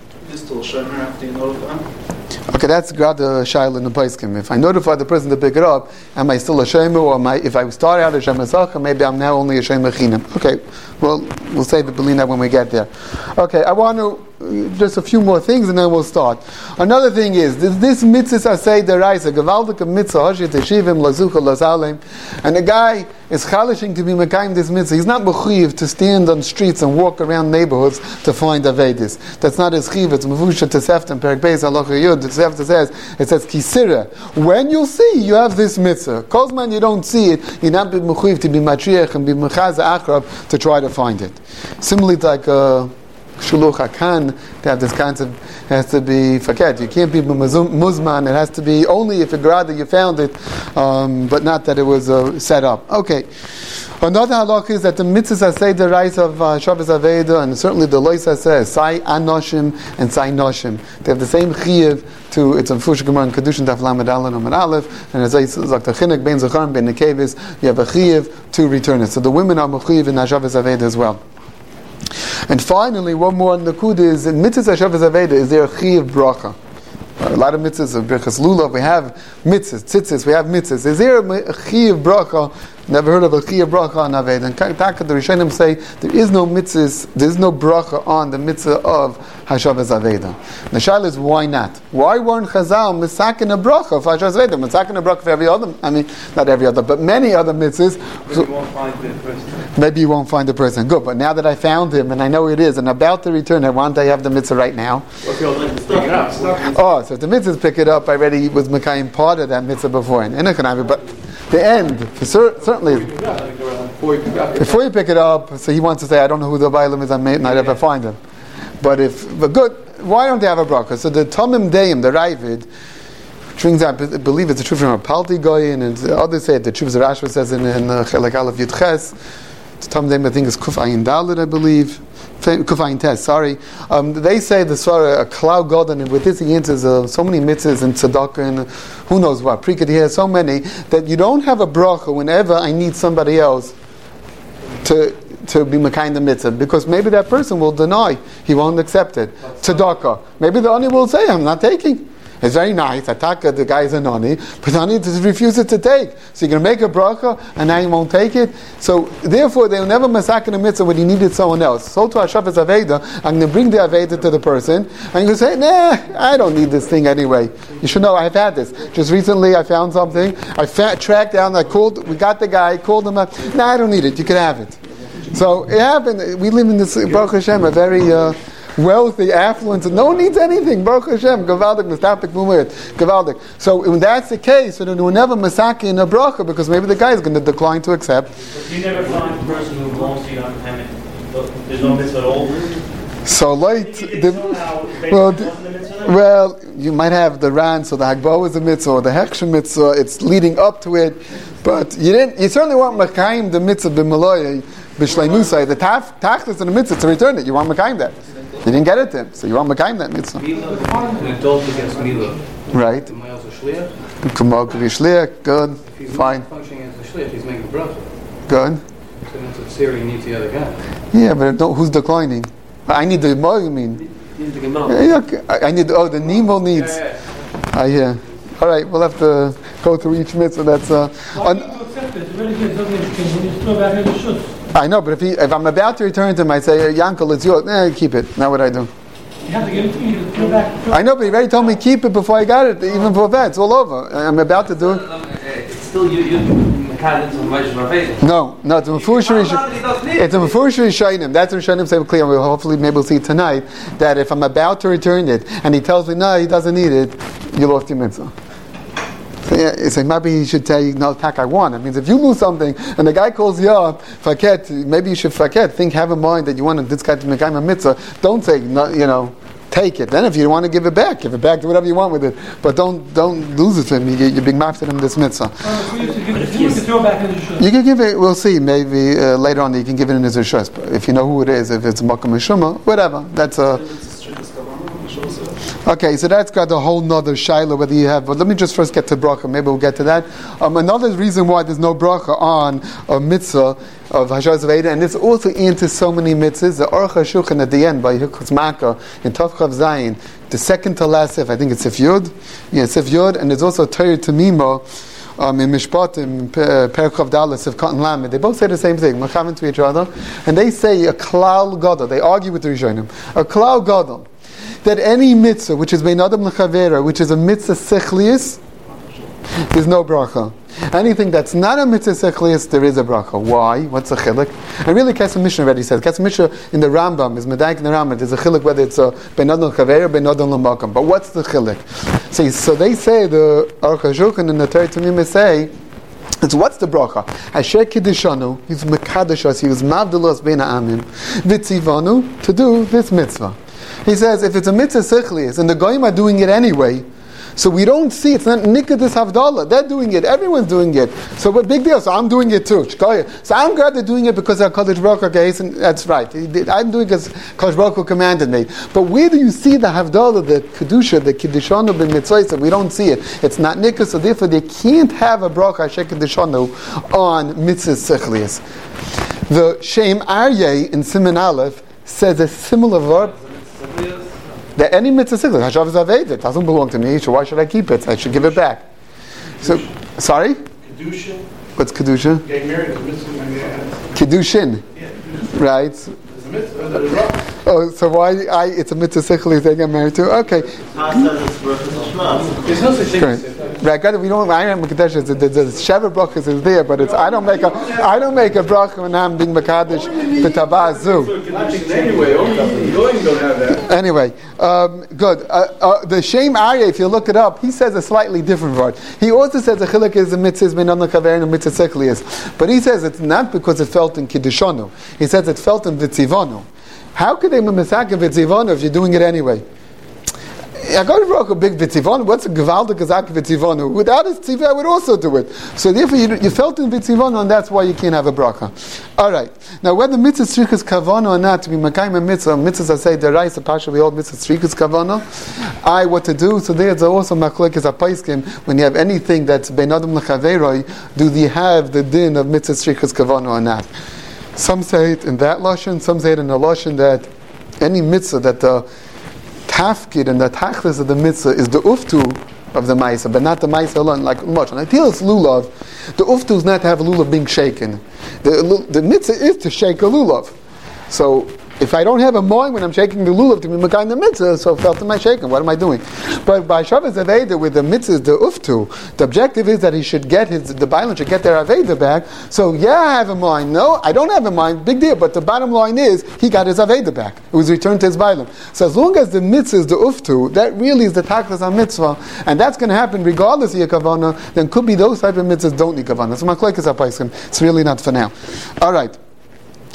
Okay, that's grad the shail in the paiskim. If I notify the person to pick it up, am I still a shemu, or if I start out a shemesach, maybe I'm now only a shemechinam. Okay, well, we'll say the belina when we get there. Okay, I want to just a few more things and then we'll start. Another thing is this mitzvah asay deraisa gavaldik mitzvah hashit teshivim lazucha lazalem, and the guy is chalishing to be mekayim this mitzvah. He's not mechuyev to stand on streets and walk around neighborhoods to find avedis. That's not his chiv. It's mevusha tesefta and perak beis halacha yud. The tesefta says kisira. When you'll see, you have this mitzvah. Kozman you don't see it, you're not mechuyev to be matriach and be mechaza achrab to try to find it. Similarly, like Shuluch HaKan, to have this concept, has to be forget. You can't be muzman. It has to be only if that you found it, but not that it was set up. Okay. Another halach is that the mitzvahs say the rights of Shabbos Aveda, and certainly the loisa says sai anoshim and sai noshim. They have the same chiyuv to it's a Fush Gemara and Kedushin Daf Lamed Aleph and Aleph, and as I said, like the chinik ben zacharim ben nekevis, you have a chiyuv to return it. So the women are mechuyev in Shabbos Aveda as well. And finally, one more on the kud is in mitzvahs Shabbos Aveda, is there a chiyuv bracha? A lot of mitzvahs of Birchas Lulav, we have mitzvahs, tzitzis, we have mitzvahs. Is there a chiyuv bracha? Never heard of a chiyuv bracha on Aveda. And Taka, the Rishonim say there is no mitzvahs, there is no bracha on the mitzvah of Hashavas Aveda. The shaila is why not? Why weren't Chazal misakin a bracha for Hashavas Aveda? Misakin a bracha for every other, I mean, not every other, but many other mitzvahs. Maybe you won't find the person. Maybe you won't find the person. Good, but now that I found him and I know it is, and about to return, I want to have the mitzvah right now. Oh, so if the mitzvahs pick it up, I already was Mekayim part of that mitzvah before. But the end, certainly, before you pick it up, so he wants to say, I don't know who the Bailam is, I may not ever find him. But good, why don't they have a bracha? So the Tomim Deim, the Ravid, brings out, I believe it's a truth from a Palti Goyin, and others say it, the truth Rashba says in Chelek Aleph Yud Ches, the Tomim Deim, I think is Kuf Ayin Dalet, I believe. Kufayin Tes, sorry. They say the Swara, a cloud god, and with this he answers so many mitzvahs and tzedakah and who knows what. Prikad, he has so many that you don't have a bracha whenever I need somebody else to be mekayim the mitzvah, because maybe that person will deny, he won't accept it. Tzedakah. Maybe the ani will say, I'm not taking. It's very nice. Ataka, the guy is an ani, but ani refuses to take. So you're going to make a bracha, and now you won't take it. So therefore, they'll never masakin a mitzvah when he needed someone else. So to Hashavas Aveda, I'm going to bring the Aveda to the person, and you say, nah, I don't need this thing anyway. You should know, I've had this. Just recently, I found something. I tracked down, we got the guy, called him up. Nah, I don't need it. You can have it. So it happened. We live in this, Baruch Hashem, a very wealthy, affluent, no one needs anything. Baruch Hashem, Gavaldik, Mistapik, Mumit, Gavaldik. So when that's the case, so then we'll never masaki in a bracha, because maybe the guy is going to decline to accept. But you never find the person who belongs to you on payment. There's no mitzvah at all. So late. It's somehow based on the mitzvah. Well, you might have the Ran, so the Hagbah is a mitzvah, or the Heksha mitzvah. It's leading up to it, but you didn't. You certainly weren't mekayim the mitzvah b'maloy b'shleimusay. The tachlis in the mitzvah to return it. You weren't mekayim that. You didn't get it then, so you weren't mekayim that mitzvah. An adult against Mila. Right. Am I also shliach? Kumok v'shliach. Good. If he's Fine. functioning as a shliach, he's making a bracha. Good. So that's what Syria needs the other guy. Yeah, but who's declining? I need the more. You mean? He's the gemara. Yeah, okay. I need. Oh, the Nemo needs. I hear. All right, we'll have to go through each mitzvah. That's Why do you accept it? It's very good. It's okay. When you throw back in the shus. I know, but if I'm about to return to him, I say, Yankel, it's yours. Keep it. Not what I do. You have to give it to me to throw back. I know, but he already told me keep it before I got it. Even for that, it's all over. I'm about to do it. It's still you mechanics of Moshe Rabbeinu. No, it's a Mefurish Rishayim. That's what Rishayim say clear. We'll hopefully maybe we'll see tonight that if I'm about to return it and he tells me no, he doesn't need it, you lost your mitzvah. So maybe he should say, no, tak, I won. It means if you lose something and the guy calls you up, faket, maybe you should faket. Have in mind that you want this guy to make a mitzvah. Don't say, no, take it. Then if you want to give it back, do whatever you want with it. But don't lose it to him. You're being mafted him this mitzvah. You can throw back in the shus. You can give it, we'll see, maybe later on you can give it in his rishos. If you know who it is, if it's Makam Mishuma, whatever. That's a... Okay, so that's got a whole nother shaila whether you have, but let me just first get to bracha, maybe we'll get to that. Another reason why there's no bracha on a mitzvah of Hashaz Veda, and it's also into so many mitzvahs, the Aruch HaShulchan at the end by Hilchos Makkah in Tov Chav Zayin, the second to last Sif, I think it's Sif Yud, and there's also Torah Tamima, in Mishpatim, Perchav Dalas of Cotton Lamed, they both say the same thing, Machavim to each other, and they say a klal gadol, they argue with the Rishonim, a klal gadol, that any mitzvah which is bein adam lechavera, which is a mitzvah sechlius, there's no bracha. Anything that's not a mitzvah sechlius, there is a bracha. Why? What's the chiluk? And really, Kesef Mishnah already says. Kesef Mishnah in the Rambam is medaik in the Rambam. There's a chiluk whether it's a bein adam lechavera, bein adam lemakam. But what's the chiluk? So they say the Aruch HaShulchan and the Torah Tamima say. It's what's the bracha? Asher Kiddishanu, he's mekadosh us, he was mavdalos bein ha'amim, v'tzivanu to do this mitzvah. He says, if it's a mitzvah sechlius, and the goyim are doing it anyway, so we don't see, it's not nikadis havdalah, they're doing it, everyone's doing it. So what big deal? So I'm doing it too. So I'm glad they're doing it because our Kodesh Baruch Hu, that's right. I'm doing it because Kodesh Baruch Hu commanded me. But where do you see the havdalah, the kedusha, the kiddishanu ben mitzvah? We don't see it. It's not nikas, so therefore they can't have a bracha asher kiddishanu on mitzvah sechlius. The Shem Aryeh in Siman Aleph says a similar word. That any mitzvah sechlius, Hashav is Aved, it doesn't belong to me, so why should I keep it? I should give it back. So, sorry? Kedusha. What's Kedusha? Getting married is a mitzvah. Kedushin. Yeah. Right. It's a mitzvah. That is right. Oh, so why it's a mitzvah sechlius they get married to? Okay. There's no such thing as Right, we don't. I am mekadesh. The Sheva brachas is there, but it's I don't make a bracha when I'm being mekadesh b'tavazu. Anyway, only going don't have that. Anyway, good. The Shem Aryeh, if you look it up, he says a slightly different word. He also says the chiluk is a mitzvah bein adam lechavera and a mitzvah sechlius, but he says it's not because it felt in kiddishanu. He says it felt in vitzivanu. How could they be misaken vitzivanu if you're doing it anyway? I got to a big vitzivonu. What's a gevaldik gazak vitzivonu? Without a tzivah, I would also do it. So therefore, you felt in vitzivonu, and that's why you can't have a bracha. All right. Now, whether mitzvah strichas kavana or not, to be makayim a mitzvah, mitzvahs I say derais a pasha we hold mitzvah strichas kavana. What to do? So there's also machlekes a paiskim when you have anything that's bein adam lechaveroi. Do they have the din of mitzvah strichas kavana or not? Some say it in that lashon. Some say it in the lashon that any mitzvah that the tafkid and the tachlis of the mitzvah is the uftu of the maisa, but not the maisa alone. Like much. Until it's lulav, the uftu is not to have a lulav being shaken. The mitzvah is to shake a lulav. So if I don't have a moing when I'm shaking the lulav to be makayim the mitzvah, so felt am I shaking? What am I doing? But by Shabbos Aveda with the mitzvah, the uftu, the objective is that he should get the bailan should get their Aveda back. So yeah, I have a moing. No, I don't have a moing. Big deal. But the bottom line is he got his Aveda back. It was returned to his bailan. So as long as the mitzvah is the uftu, that really is the taklas on mitzvah, and that's going to happen regardless of your kavana. Then could be those type of mitzvahs don't need kavana. So my klekes apaiskim. It's really not for now. All right.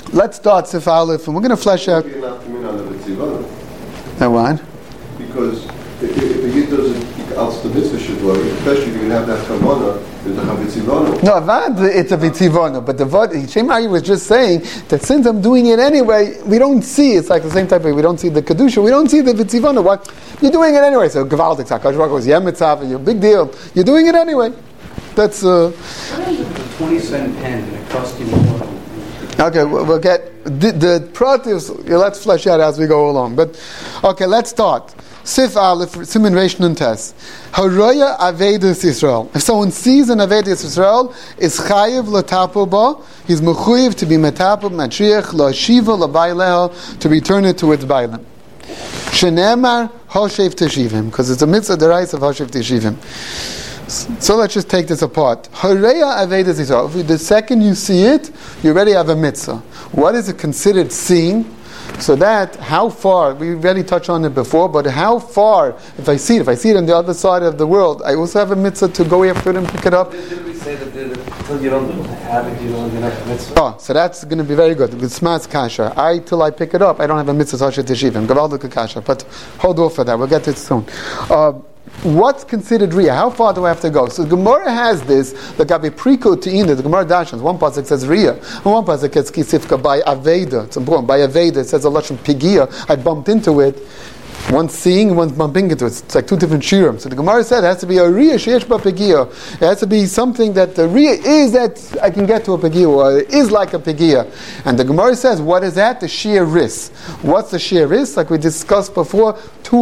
let's start Sif Aleph, and we're going to flesh out. You're not coming on the Vitzivana. That one. Because if the Yid doesn't, else the mitzvah should worry, especially if you can have that Kavanah, there's a Havitzivana. No, Avad, it's a Vitzivana, but the Vod, Shem Ari was just saying that since I'm doing it anyway, we don't see, it's like the same type of, we don't see the Kedusha, we don't see the Vitzivana. What? You're doing it anyway, so Gavaldik, Hakadosh Baruch Hu was Yemitzav, you're a big deal, you're doing it anyway. That's, What is it with a 20-cent pen and it costs you more? okay, we'll get, the pratis, let's flesh out as we go along, but, okay, let's start. Sif Aleph, Siman Reish Nun Tes. Haroya Avedis Yisrael. If someone sees an Avedis Yisrael, is chayiv l'tapo ba, he's mechuyev to be metapo, matriach, la'shiva, la'baileha, to return it to its bailim. Shenemar, hoshev teshivim, because it's a mitzvah derais of hoshev teshivim. So let's just take this apart. Haroya Avedis Yisrael. The second you see it, you already have a mitzvah. What is it considered seeing? So that, how far, we already touched on it before, but how far, if I see it on the other side of the world, I also have a mitzvah to go after it and pick it up. Did we say that until you don't have it, you don't have a mitzvah? Oh, so that's going to be very good. With Smas Kasha, till I pick it up, I don't have a mitzvah Hashem Teshivim. Gavaldik Kasha. But hold off for that, we'll get to it soon. What's considered Riyah? How far do I have to go? So the Gemara has this, the Gabi Priko Te'ina, the Gemara Dashans, one pasuk says Riyah, and one pasuk says Kisifka by Aveda. It's important. By Aveda, it says a Lashon Pigia. I bumped into it. One's seeing and one's bumping into it. It's like two different shirim. So the Gemara said it has to be a Riyah Sheyesh Ba Pigia. It has to be something that the Riyah is that I can get to a Pigia, or it is like a Pigia. And the Gemara says, what is that? The Shir Ris. What's the Shir Ris? Like we discussed before,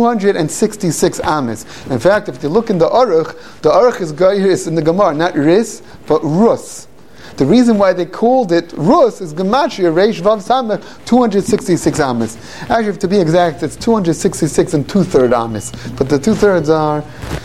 266 amis. In fact, if you look in the Aruch is Gairis in the Gemara, not Ris, but Rus. The reason why they called it Rus is Gematria, Reish Vav Samech, 266 amis. Actually, to be exact, it's 266 and 2/3 amis. But the 2/3 are,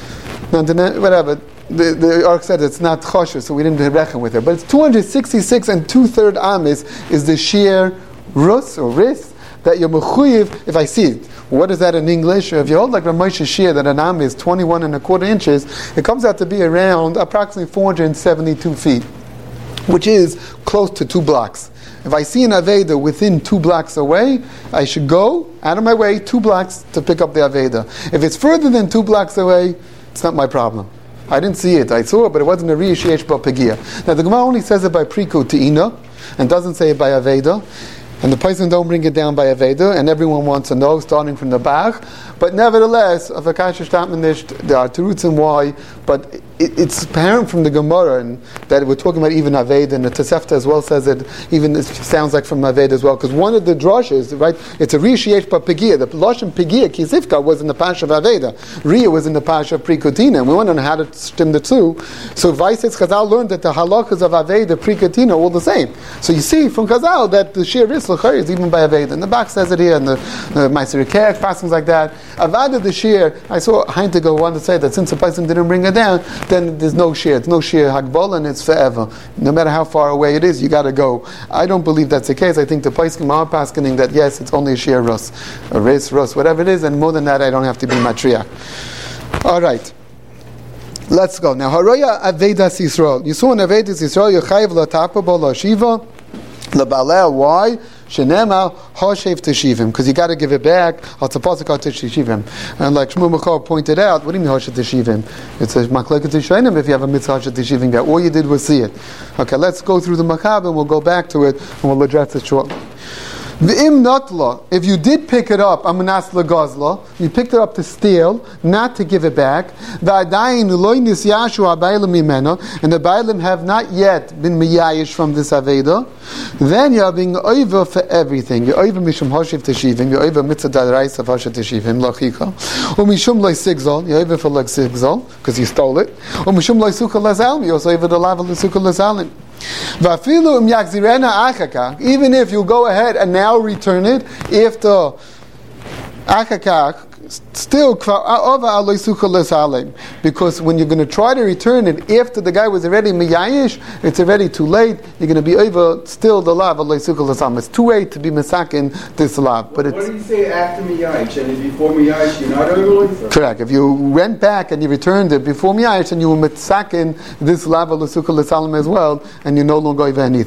whatever. The Aruch said it's not choshev, so we didn't reckon with it. But it's 266 and 2/3 amis is the sheer Rus or Ris that you're mechuyev if I see it. What is that in English? If you hold like Ramosha Shir that an am is 21 1/4 inches, it comes out to be around approximately 472 feet, which is close to 2 blocks. If I see an Aveda within 2 blocks away, I should go out of my way 2 blocks to pick up the Aveda. If it's further than 2 blocks away, it's not my problem. I didn't see it. I saw it, but it wasn't a Riyah Sheyesh Ba Pigia. Now the Gemara only says it by Priko Te'ina, and doesn't say it by Aveda. And the person don't bring it down by Aveda, and everyone wants to know, starting from the Bach. But nevertheless, of Akasha Shtapmanisht, there are two roots and why, but it's apparent from the Gemara and that we're talking about even Aveda, and the Tosefta as well says it, even it sounds like from Aveda as well, because one of the droshes, right, it's a Riyah Sheyesh Ba Pigia. The Lashon Pigia, Kisifka, was in the Pasha of Aveda. Riyah was in the Pasha of Prikotina, and we want to know how to stem the two. So Vaisitz Chazal learned that the halachas of Aveda, Prikotina, are all the same. So you see from Chazal that the Shir Ris L'chari is even by Aveda. And the Bach says it here, and the Meiser Kerk, passings like that. Avada the Shir, I saw Heintigo wanted to say that since the person didn't bring it down, then there's no Shir. It's no Shir Hagbol, and it's forever. No matter how far away it is, you got to go. I don't believe that's the case. I think the Paiskim are paskening that yes, it's only a Shir Rus, a Ris, Rus, whatever it is, and more than that, I don't have to be Matriach. All right. Let's go. Now, Haroya Avedas Yisrael. You saw in Avedas Yisrael, Yechayiv L'Tapa Bo L'Shiva, L'Baleh, why? Shenema Hoshev Teshivim, because you got to give it back. Teshivim, and like Shmuel Mechor pointed out, what do you mean Hoshev Teshivim? It's a makleket Teshivim if you have a mitzvah Hoshev Teshivim. That all you did was see it. Okay, let's go through the Machab and we'll go back to it and we'll address it shortly. V'im notla, if you did pick it up, amanas legazla, you picked it up to steal, not to give it back. V'adayin loy nisyashu abaylim imena, and the baylim have not yet been miyayish from this aveda. Then you are being over for everything. You're over mishum hoshev teshivim. You're over mitzvah daraisa of hoshev teshivim lachika. Umishum loy sigzol. You're over for like sigzol because you stole it. Umishum loy sukkah lazalim. You're also over the level of sukkah lazalim. Even if you go ahead and now return it, if the achakak still because when you're going to try to return it after the guy was already miyayish, it's already too late. You're going to be over still the lav. It's too late to be misakin this lav. But what do you say after miyayish and if before miyayish you're not over? Correct. If you went back and you returned it before miyayish and you were misakin this lav l'sukah l'salam as well, and you no longer over anything.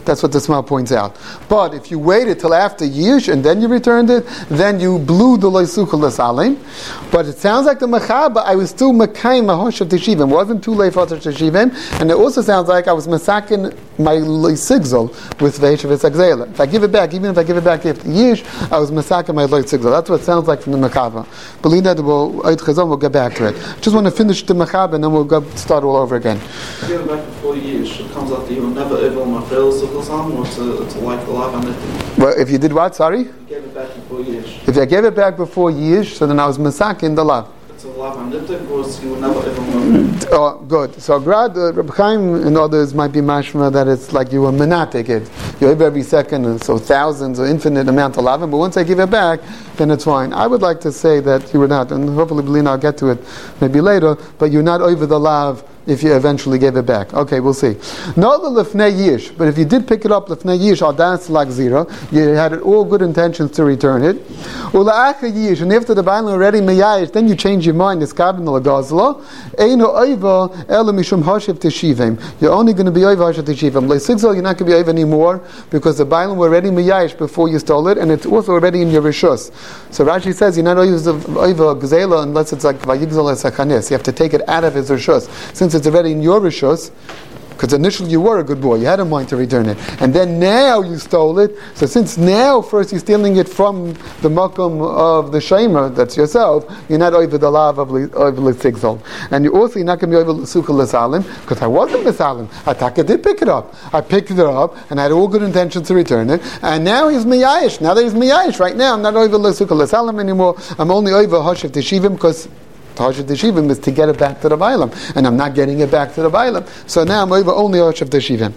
That's what the Sma points out. But if you waited till after Yish and then you returned it, then you blew the Loisucha L'Salim. But it sounds like the Mechaba, I was still Mekayim Mahoshav Teshivim. It wasn't too late for Teshivim. And it also sounds like I was Masakin my Loisigzol with Veishav Esagzela. If I give it back, even if I give it back after Yish, I was Masakin my Loisigzol. That's what it sounds like from the Mechaba. Belina, we'll get back to it. Just want to finish the Mechaba and then we'll start all over again. If you give it back before Yish, it comes out that you will never ever Mafel Sukkosam or to like the Lav and it. Well, if you did what? Sorry? You gave it back before Yish. If I gave it back before Yish, so then I was Masakin the Lav. It's a Lav and it, because you will never ever Mafel. Oh, good. So Reb Chaim and others might be mashma that it's like you were menatic it. You have every second, and so thousands or infinite amount of lavin, but once I give it back, then it's fine. I would like to say that you were not, and hopefully Belina, I'll get to it maybe later, but you're not over the lav if you eventually gave it back. Okay, we'll see. Not the lefnei yish, but if you did pick it up lefnei yish, al das lag zira, you had all good intentions to return it. Ula'acha yish, and after the bailam already meyayish, then you change your mind. It's kabin l'gazla. Eino oiva ela mishum hashiv teshivim. You're only going to be oiva hashiv teshivim. Le'sigzal, you're not going to be oiva anymore because the bailam were already meyayish before you stole it, and it's also already in your rishus. So Rashi says you're not oiva gzela unless it's like vayigzal esachanis. You have to take it out of his rishus. Since it's already in your rishus, because initially you were a good boy, you had a mind to return it, and then now you stole it. So since now first you're stealing it from the makom of the shamer, that's yourself, you're not over the lav of l'sigzol, and you're also not going to be over l'sucha l'salim, because I wasn't l'salim. Ataka did pick it up. I picked it up and I had all good intentions to return it, and now he's miyayish. Now that he's miyayish, right now I'm not over l'sucha l'salim anymore. I'm only over hashiv teshivim because Hashav Teshivim is to get it back to the Bailam, and I'm not getting it back to the Bailam. So now I'm over only Hashav Teshivim.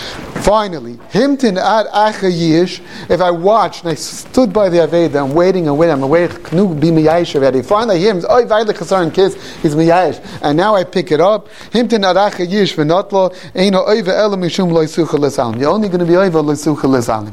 Finally, Himtin ad Acha Yish. If I watched and I stood by the Aveda, I'm waiting, I'm away. Knu be miyayish already. Finally, I hear him. Oh, Vayle Chasar and Kiss. He's miyayish, and now I pick it up. Himtin ad Acha Yish v'notlo eino oiva ela mishum loisucha l'salim. You're only going to be oiva loisucha l'salim.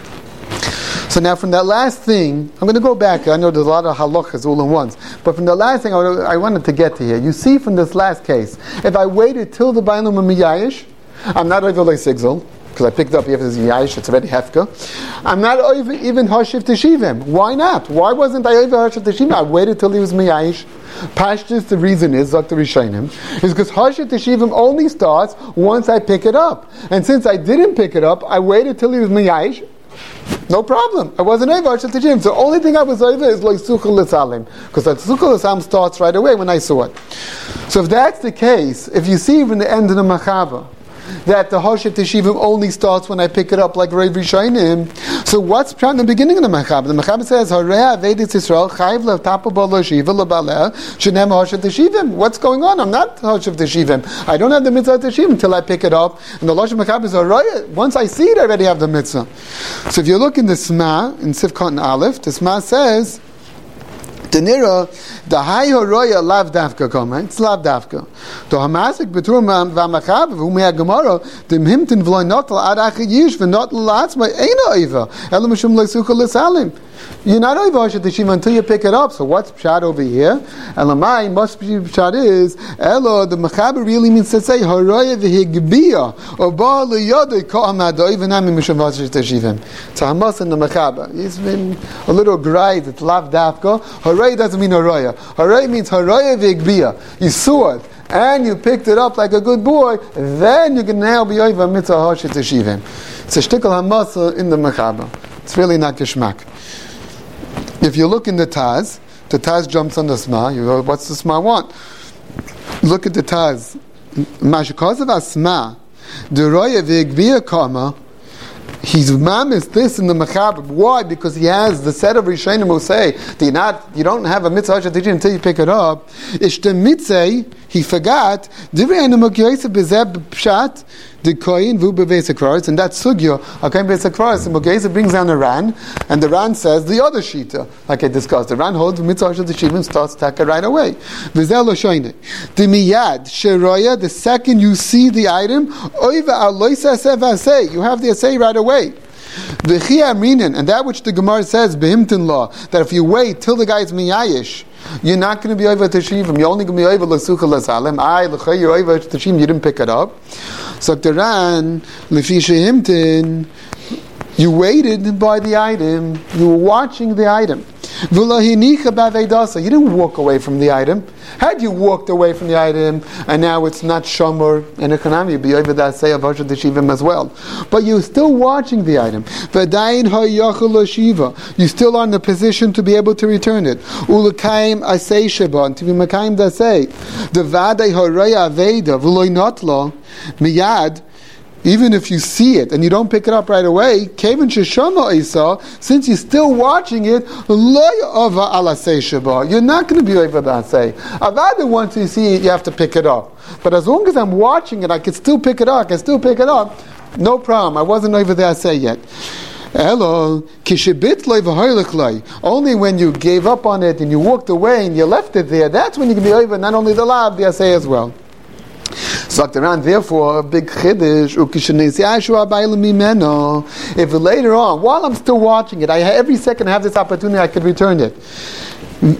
So now from that last thing, I'm going to go back. I know there's a lot of halachas all in once. But from the last thing I wanted to get to here, you see from this last case, if I waited till the Bailam Miyayish, I'm not over Sigzal, because I picked up after the Miyayish, it's already Hefka. I'm not over even Hashiv Teshivim. Why not? Why wasn't I over Hashiv Teshivim? I waited till he was Miyayish. Pashtus, the reason is, Dr. Rishonim, is because Hashiv Teshivim only starts once I pick it up. And since I didn't pick it up, I waited till he was Miyayish. No problem. I wasn't over Hashiv Teshivim. So the only thing I was over is Loisucha L'Salim. Because that Sucha L'Salim starts right away when I saw it. So if that's the case, if you see from the end of the Machava, that the Hashiv Teshivim only starts when I pick it up like Rav Rishonim. So what's in the beginning of the Machaba? The Machaba says, Harei Avedis Yisrael Chayiv Le'Tapa Bo L'Shiva L'Baleh Shenem Hashiv Teshivim. What's going on? I'm not Hashiv Teshivim. I don't have the mitzvah Teshivim until I pick it up. And the Lashon Machaba is Harei. Once I see it, I already have the mitzvah. So if you look in the Sma, in Sivkot and Aleph, the Sma says, Tenira, the high horoya lav dafka kama. It's lav dafka. To hamasik beturim v'amachav v'umei Gemara dem himtin v'loy notel ad achid yish v'notel l'atzma eina oiva elo mishum leisucha l'salim. You're not over Hashiv Teshivim until you pick it up. So what's pshat over here? Elamai must be pshat is Elo. The Mechaber really means to say Haraya v'higbia or Baal liyadei ka'amad even nami mishum Hashiv Teshivim. It's a hamas in the Mechaber. He's been a little gride. It's lav dafka. Haraya doesn't mean Haraya. Haraya means Haraya v'higbia. You saw it and you picked it up like a good boy. Then you can now be over mitzvah Hashiv Teshivim. It's a shtickle hamas in the Mechaber. It's really not geschmack. If you look in the Taz jumps on the Sma. You go, what's the Sma want? Look at the Taz. Mashikosav Asma, the Roya V'Igbia Kama. His mom is this in the Mechaber. Why? Because he has the set of Rishonim who say that you don't have a mitzvah until you pick it up. Ishte mitzvah, he forgot. Divrei enu mogyoseh b'zeh b'pshat dekoyin v'u b'veisakrois, and that's sugya. Okay, b'veisakrois. And mogyoseh brings down the Ran, and the Ran says the other shita, like I discussed. The Ran holds the mitzvah and starts taka right away. V'zeh lo shoyne. The miyad sheroya. The second you see the item, oiva aloisa aseh. You have the aseh right away. The Chia Amrinin, and that which the Gemara says, Behimtin law, that if you wait till the guy is miyayish, you're not going to be over teshivim. You're only going to be over l'sucha l'salim. You're over teshivim. You didn't pick it up. So the Ran lefi shehimtin. You waited by the item. You were watching the item. You didn't walk away from the item. Had you walked away from the item and now it's not shomer and economy, you'd be over that say of Hashem Teshivim as well. But you're still watching the item. You still are in the position to be able to return it. Ulakaim asay shaban to be makaim dasay. The vaday haraya aveda v'loy notla miyad. Even if you see it and you don't pick it up right away, since you're still watching it, you're not going to be over that say. Avada, once you see it, you have to pick it up. But as long as I'm watching it, I can still pick it up. No problem. I wasn't over there say yet. Only when you gave up on it and you walked away and you left it there, that's when you can be over not only the lav, the assay as well. So therefore, a big chiddush. If later on, while I'm still watching it, every second I have this opportunity, I could return it. And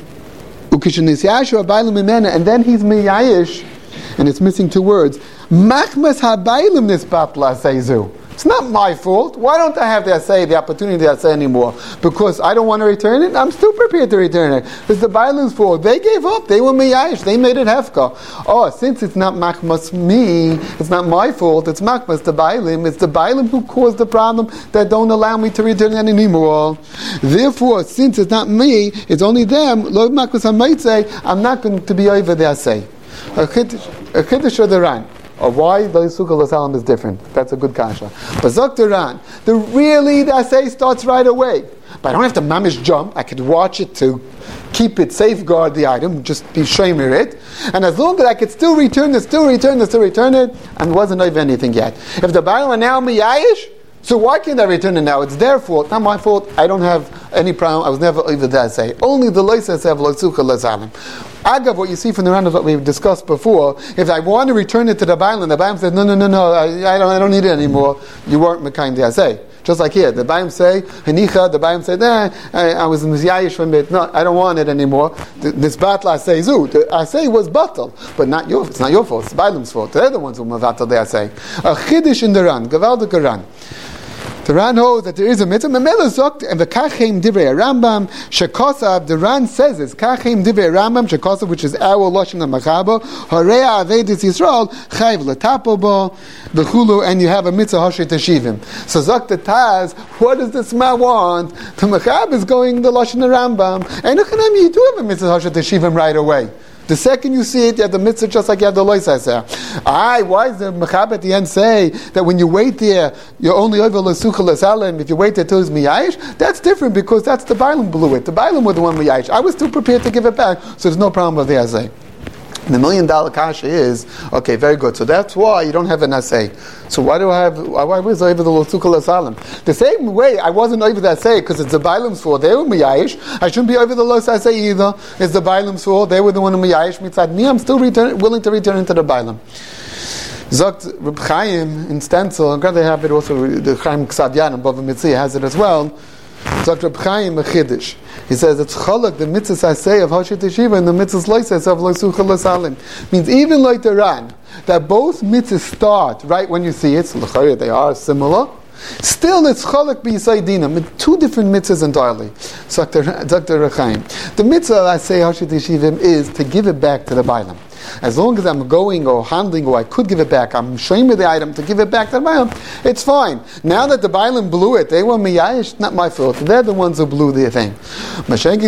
then he's miyayish, and it's missing two words. Machmas habaylim nisbatla seizu. It's not my fault. Why don't I have the opportunity to say anymore? Because I don't want to return it? I'm still prepared to return it. It's the Bailim's fault. They gave up. They were miyayish. They made it hefka. Oh, since it's not machmas me, it's not my fault, it's machmas the Bailim. It's the Bailim who caused the problem that don't allow me to return it anymore. Therefore, since it's not me, it's only them, lo machmas I might say, I'm not going to be over there say. A chiddush of the Ran. Or why the Sukkah L'Salam is different. That's a good kasha. But Zok Ran, the assay starts right away. But I don't have to mamish jump. I could watch it to keep it, safeguard the item, just be shamer it. And as long as I could still return it, and wasn't over anything yet. If the Bailam are now miyayish, so why can't I return it now? It's their fault, not my fault. I don't have any problem. I was never over that say. Only the loisas have Sukkah L'Salam. Agav, what you see from the Ran is what we've discussed before. If I want to return it to the Bailam says, no, I don't need it anymore. You weren't Mekayim the Asay. Just like here, the Bailam say, Hanicha, the Bailam said, I was Mizyayish from it. No, I don't want it anymore. This Batla Asay Zu. The Asay was Batal, but it's not your fault, it's the Bailam's fault. They're the ones who Mavatal the Asay. A Chiddush in the Ran, Gavaldik Ran. The Ran holds that there is a mitzvah. Memela zokt and the kachem divrei Rambam shekosav. The Ran says it's kachem divrei Rambam shekosav, which is our lashon machaba. Hareya avedis Yisrael chayv letapobo bechulu, and you have a mitzvah hashet teshivim. So zokt the Taz. What does the Sma want? The machab is going the lashon Rambam, and you do have a mitzvah hashet teshivim right away. The second you see it, you have the mitzvah just like you have the loisas. Why does the mechab at the end say that when you wait there, you're only over l'sucha l'salim? If you wait there till it's miyayish, that's different because that's the Bailam blew it. The Bailam were the one miyayish. I was still prepared to give it back, so there's no problem with the asay. The $1 million kasha is, okay, very good. So that's why you don't have an assay. So why was I over the l'sucha l'salim? The same way I wasn't over the assay because it's the Bailam's fault. They were miyayish. I shouldn't be over the los assay either. It's the Bailam's fault. They were the one who miyayish. Mitzad me, I'm still willing to return into the Bailam. Zogt Reb Chaim in Stencil, I'm glad they have it also, the Chaim Ksadian and Bava Mitzvah has it as well. Zogt Reb Chaim a Chiddush. He says it's cholak the mitzvahs I say of Hashet Yeshiva and the mitzvahs loisas of Loisucha L'Salim. Means even like the Ran, that both mitzvahs start right when you see it, so they are similar. Still, it's cholak b'yisay dinam. Two different mitzvahs entirely. Dr. Rechaim. The mitzvah I say Hashet Yeshivim is to give it back to the Bailam. As long as I'm going or handling or I could give it back, I'm showing me the item to give it back to the Bailam, it's fine. Now that the Bailam blew it, they were miyayish, not my fault. They're the ones who blew the thing. Mashenki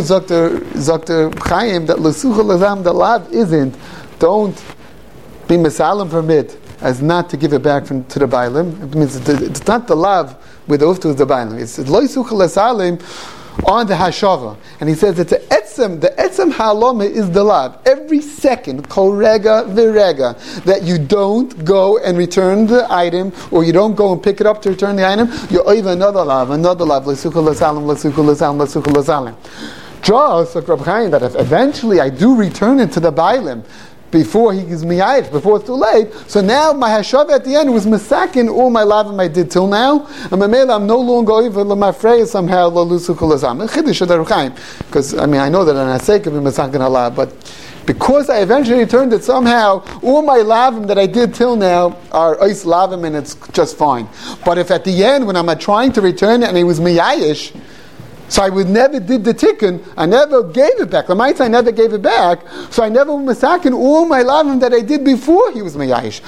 Dr. Chaim that l'sucha l'zam the lav isn't, don't be misalim from it as not to give it back to the Bailam. It means it's not the lav with the uftu is the Bailam. It's loisucha l'salim on the hashava, and he says it's the etzem haloma is the lav. Every second, kol rega v'rega, that you don't go and return the item, or you don't go and pick it up to return the item, you're over another lav, l'sucha l'salim, l'sucha l'salim, l'sucha l'salim. Just like Reb Chaim, that if eventually I do return it to the Bailim, before he gives me Yayish, before it's too late. So now my Hashav at the end was Masakin all my lavim I did till now. And Mamela, I'm no longer over Lamafreya somehow, Lalusukul Azam. Because, I know that an Asay could be Masakin Allah, but because I eventually returned it somehow, all my lavim that I did till now are Ois lavim and it's just fine. But if at the end, when I'm trying to return it and it was Miyayish, so I never did the tikkun, I never gave it back. Lamaitz, I never gave it back, so I never masakin all my lavim that I did before he was Miyayish.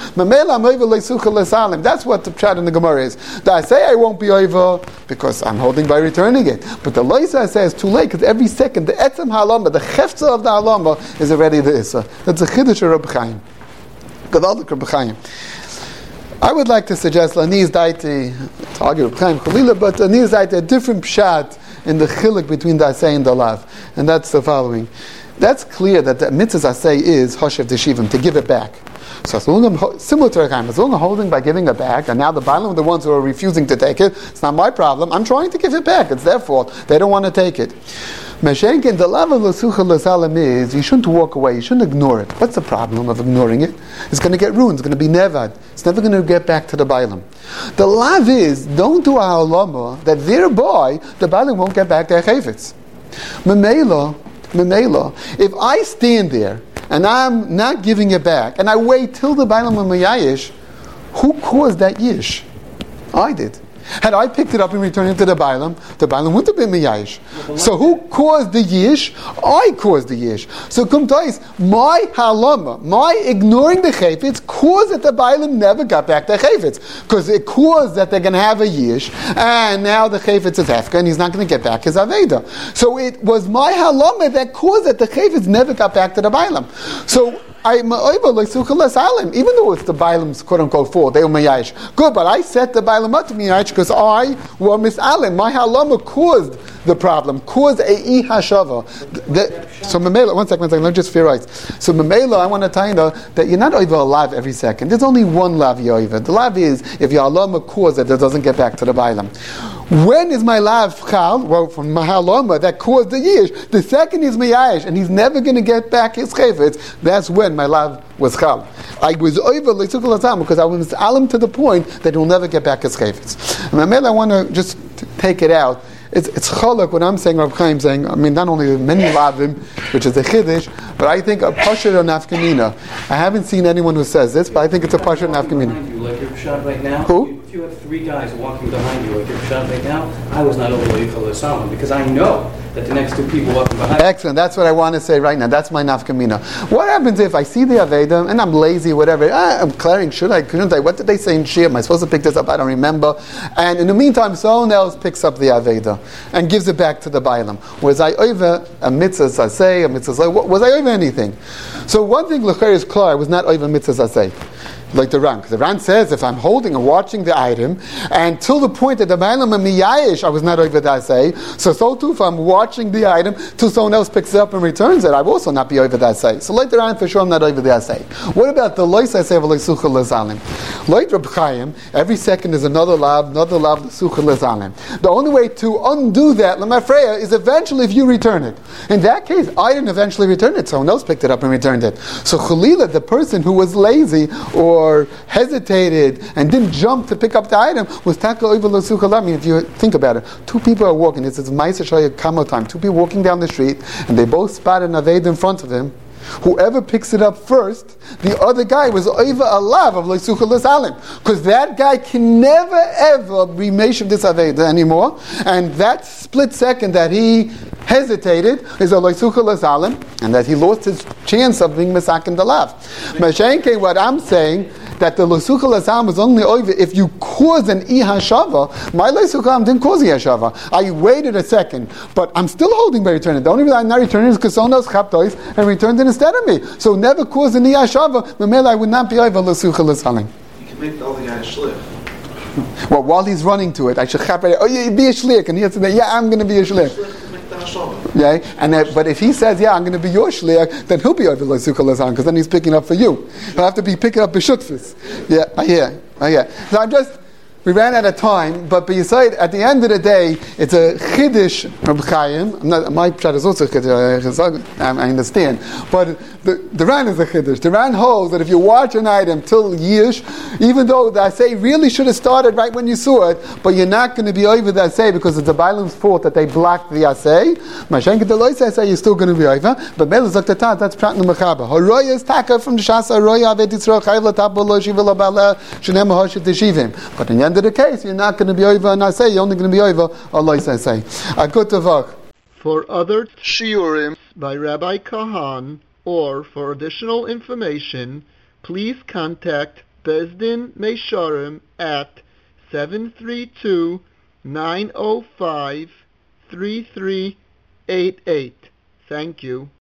That's what the pshat in the Gemara is. I say I won't be over because I'm holding by returning it. But the loisa I say is too late because every second, the etzem halamba, the chefza of the halamba is already the issa. That's a chiddush of Reb Chaim. Gadol Reb Chaim. I would like to suggest Laniz Daiti, to argue Reb Chaim Chalila, but Laniz Daiti, a different pshat in the chiluk between the asay and the lav, and that's the following. That's clear that the mitzvah asay is hoshev deshivim, to give it back. So as long as I'm similar to Rechayim, as long as I'm holding by giving it back, and now the Baalim are the ones who are refusing to take it, it's not my problem. I'm trying to give it back. It's their fault. They don't want to take it. Meshenkin, the lav of l'sucha l'salam is you shouldn't walk away. You shouldn't ignore it. What's the problem of ignoring it? It's going to get ruined. It's going to be nevad. It's never going to get back to the Baalim. The lav is don't do a halama that thereby the Baalim won't get back their chayfetz. Memela, if I stand there and I'm not giving it back, and I wait till the Baalim are Miyayish, who caused that yish? I did. Had I picked it up and returned it to the Baalim wouldn't have been Miyayish. So who caused the yish? I caused the yish. So come twice, my halama, my ignoring the chayfetz caused that the Baalim never got back their chayfetz. Because it caused that they're going to have a yish, and now the chayfetz is hefka, and he's not going to get back his aveda. So it was my halama that caused that the chayfetz never got back to the Baalim. So even though it's the Baalim's quote-unquote fault, they were Miyayish. Good, but I set the Baalim up to Miyayish because I were misalim. My halama caused the problem, caused a ihashava. So Mamela, one second, let me just fear right. So Mamela, I want to tell you that you're not over a lav every second. There's only one lav you're over. The lav is if your halama caused it, it doesn't get back to the Baalim. When is my lav chal? Well, from my halama that caused the yish. The second is Miyayish, and he's never going to get back his chayfetz. That's when my lav was chal. I was over l'tzukul atam because I was alim to the point that he'll never get back his chayfetz. And I want to just take it out. It's chalak when I'm saying, Rav Chaim saying, not only many lavim, which is a chiddush, but I think a pasha or nafkamina. I haven't seen anyone who says this, but I think it's a pasha or nafkamina. Like your shot right now. Who? If you have three guys walking behind you, like your shot right now, I was not over Yichal Salam because I know that the next two people walking behind. Excellent. That's what I want to say right now. That's my nafkamina. What happens if I see the Aveda and I'm lazy, whatever? I'm clearing. Couldn't I? What did they say in Shia? Am I supposed to pick this up? I don't remember. And in the meantime, someone else picks up the Aveda and gives it back to the Baalim. Was I over a mitzvah asay, a mitzvah? Was I over anything? So one thing l'cher is clear. I was not over mitzvah asay. Like the Ran. Because the Ran says if I'm holding and watching the item, and till the point that the Baalim are Miyayish, I was not over the Asay. So too, if I'm watching the item till someone else picks it up and returns it, I will also not be over the Asay. So like the Ran, for sure I'm not over the Asay. What about the Lois Asay of L'Sucha L'Zalim? Like Reb Chaim, every second is another lav, L'Sucha L'Zalim. The only way to undo that, L'Mafreya, is eventually if you return it. In that case, I didn't eventually return it, someone else picked it up and returned it. So Chalila, the person who was lazy, or hesitated and didn't jump to pick up the item was taka over l'sucha. If you think about it, two people are walking. This is Ma'aser Shaya Kamo time. Two people walking down the street, and they both spot an aved in front of him. Whoever picks it up first, the other guy was over a lav of l'sucha l'salim, because that guy can never ever be meishav this aved anymore. And that split second that he hesitated is a l'sucha l'salim, and that he lost his chance of being misakin the lav. Mashenke, what I'm saying, that the l'sucha l'salim is only over if you cause an ihashava. My l'sucha didn't cause ihashava. I waited a second, but I'm still holding by returning. The only reason I'm not returning is because someone else chaptois and returned it instead of me. So never cause an ihashava. Memela, I would not be over l'sucha l'salim. You can make the other guy a shliach. Well, while he's running to it, I should chap it. Oh, yeah, be a shliach, and he has to say, "Yeah, I'm going to be a shliach." Yeah, and but if he says, "Yeah, I'm going to be your shliach," then he'll be over l'sucha l'salim because then he's picking up for you. He'll have to be picking up b'shutfus. Yeah, I hear. So I'm just we ran out of time, but beside, at the end of the day, it's a chiddush of Chaim. My pshat is also chiddush, I understand. But the Ran is a chiddush. The Ran holds that if you watch an item till Yish, even though the Asay really should have started right when you saw it, but you're not going to be over the Asay because it's the Bailam's fault that they blocked the Asay. Mashenka the Lois Asay, you're still going to be over. But Mela Zaktatat, that's Prat Numachaba. Haroya is Taka from the Shasa Haroya Avet Yisrael Chayv Latabo Lo Shiva Labala Shenem Hoshet Teshivim. But in the end of the case, you're not going to be over and Asay, you're only going to be over Lois Asay. A good tavach. For other shiurim by Rabbi Kahan, or for additional information, please contact Bezdin Meisharim at 732-905-3388. Thank you.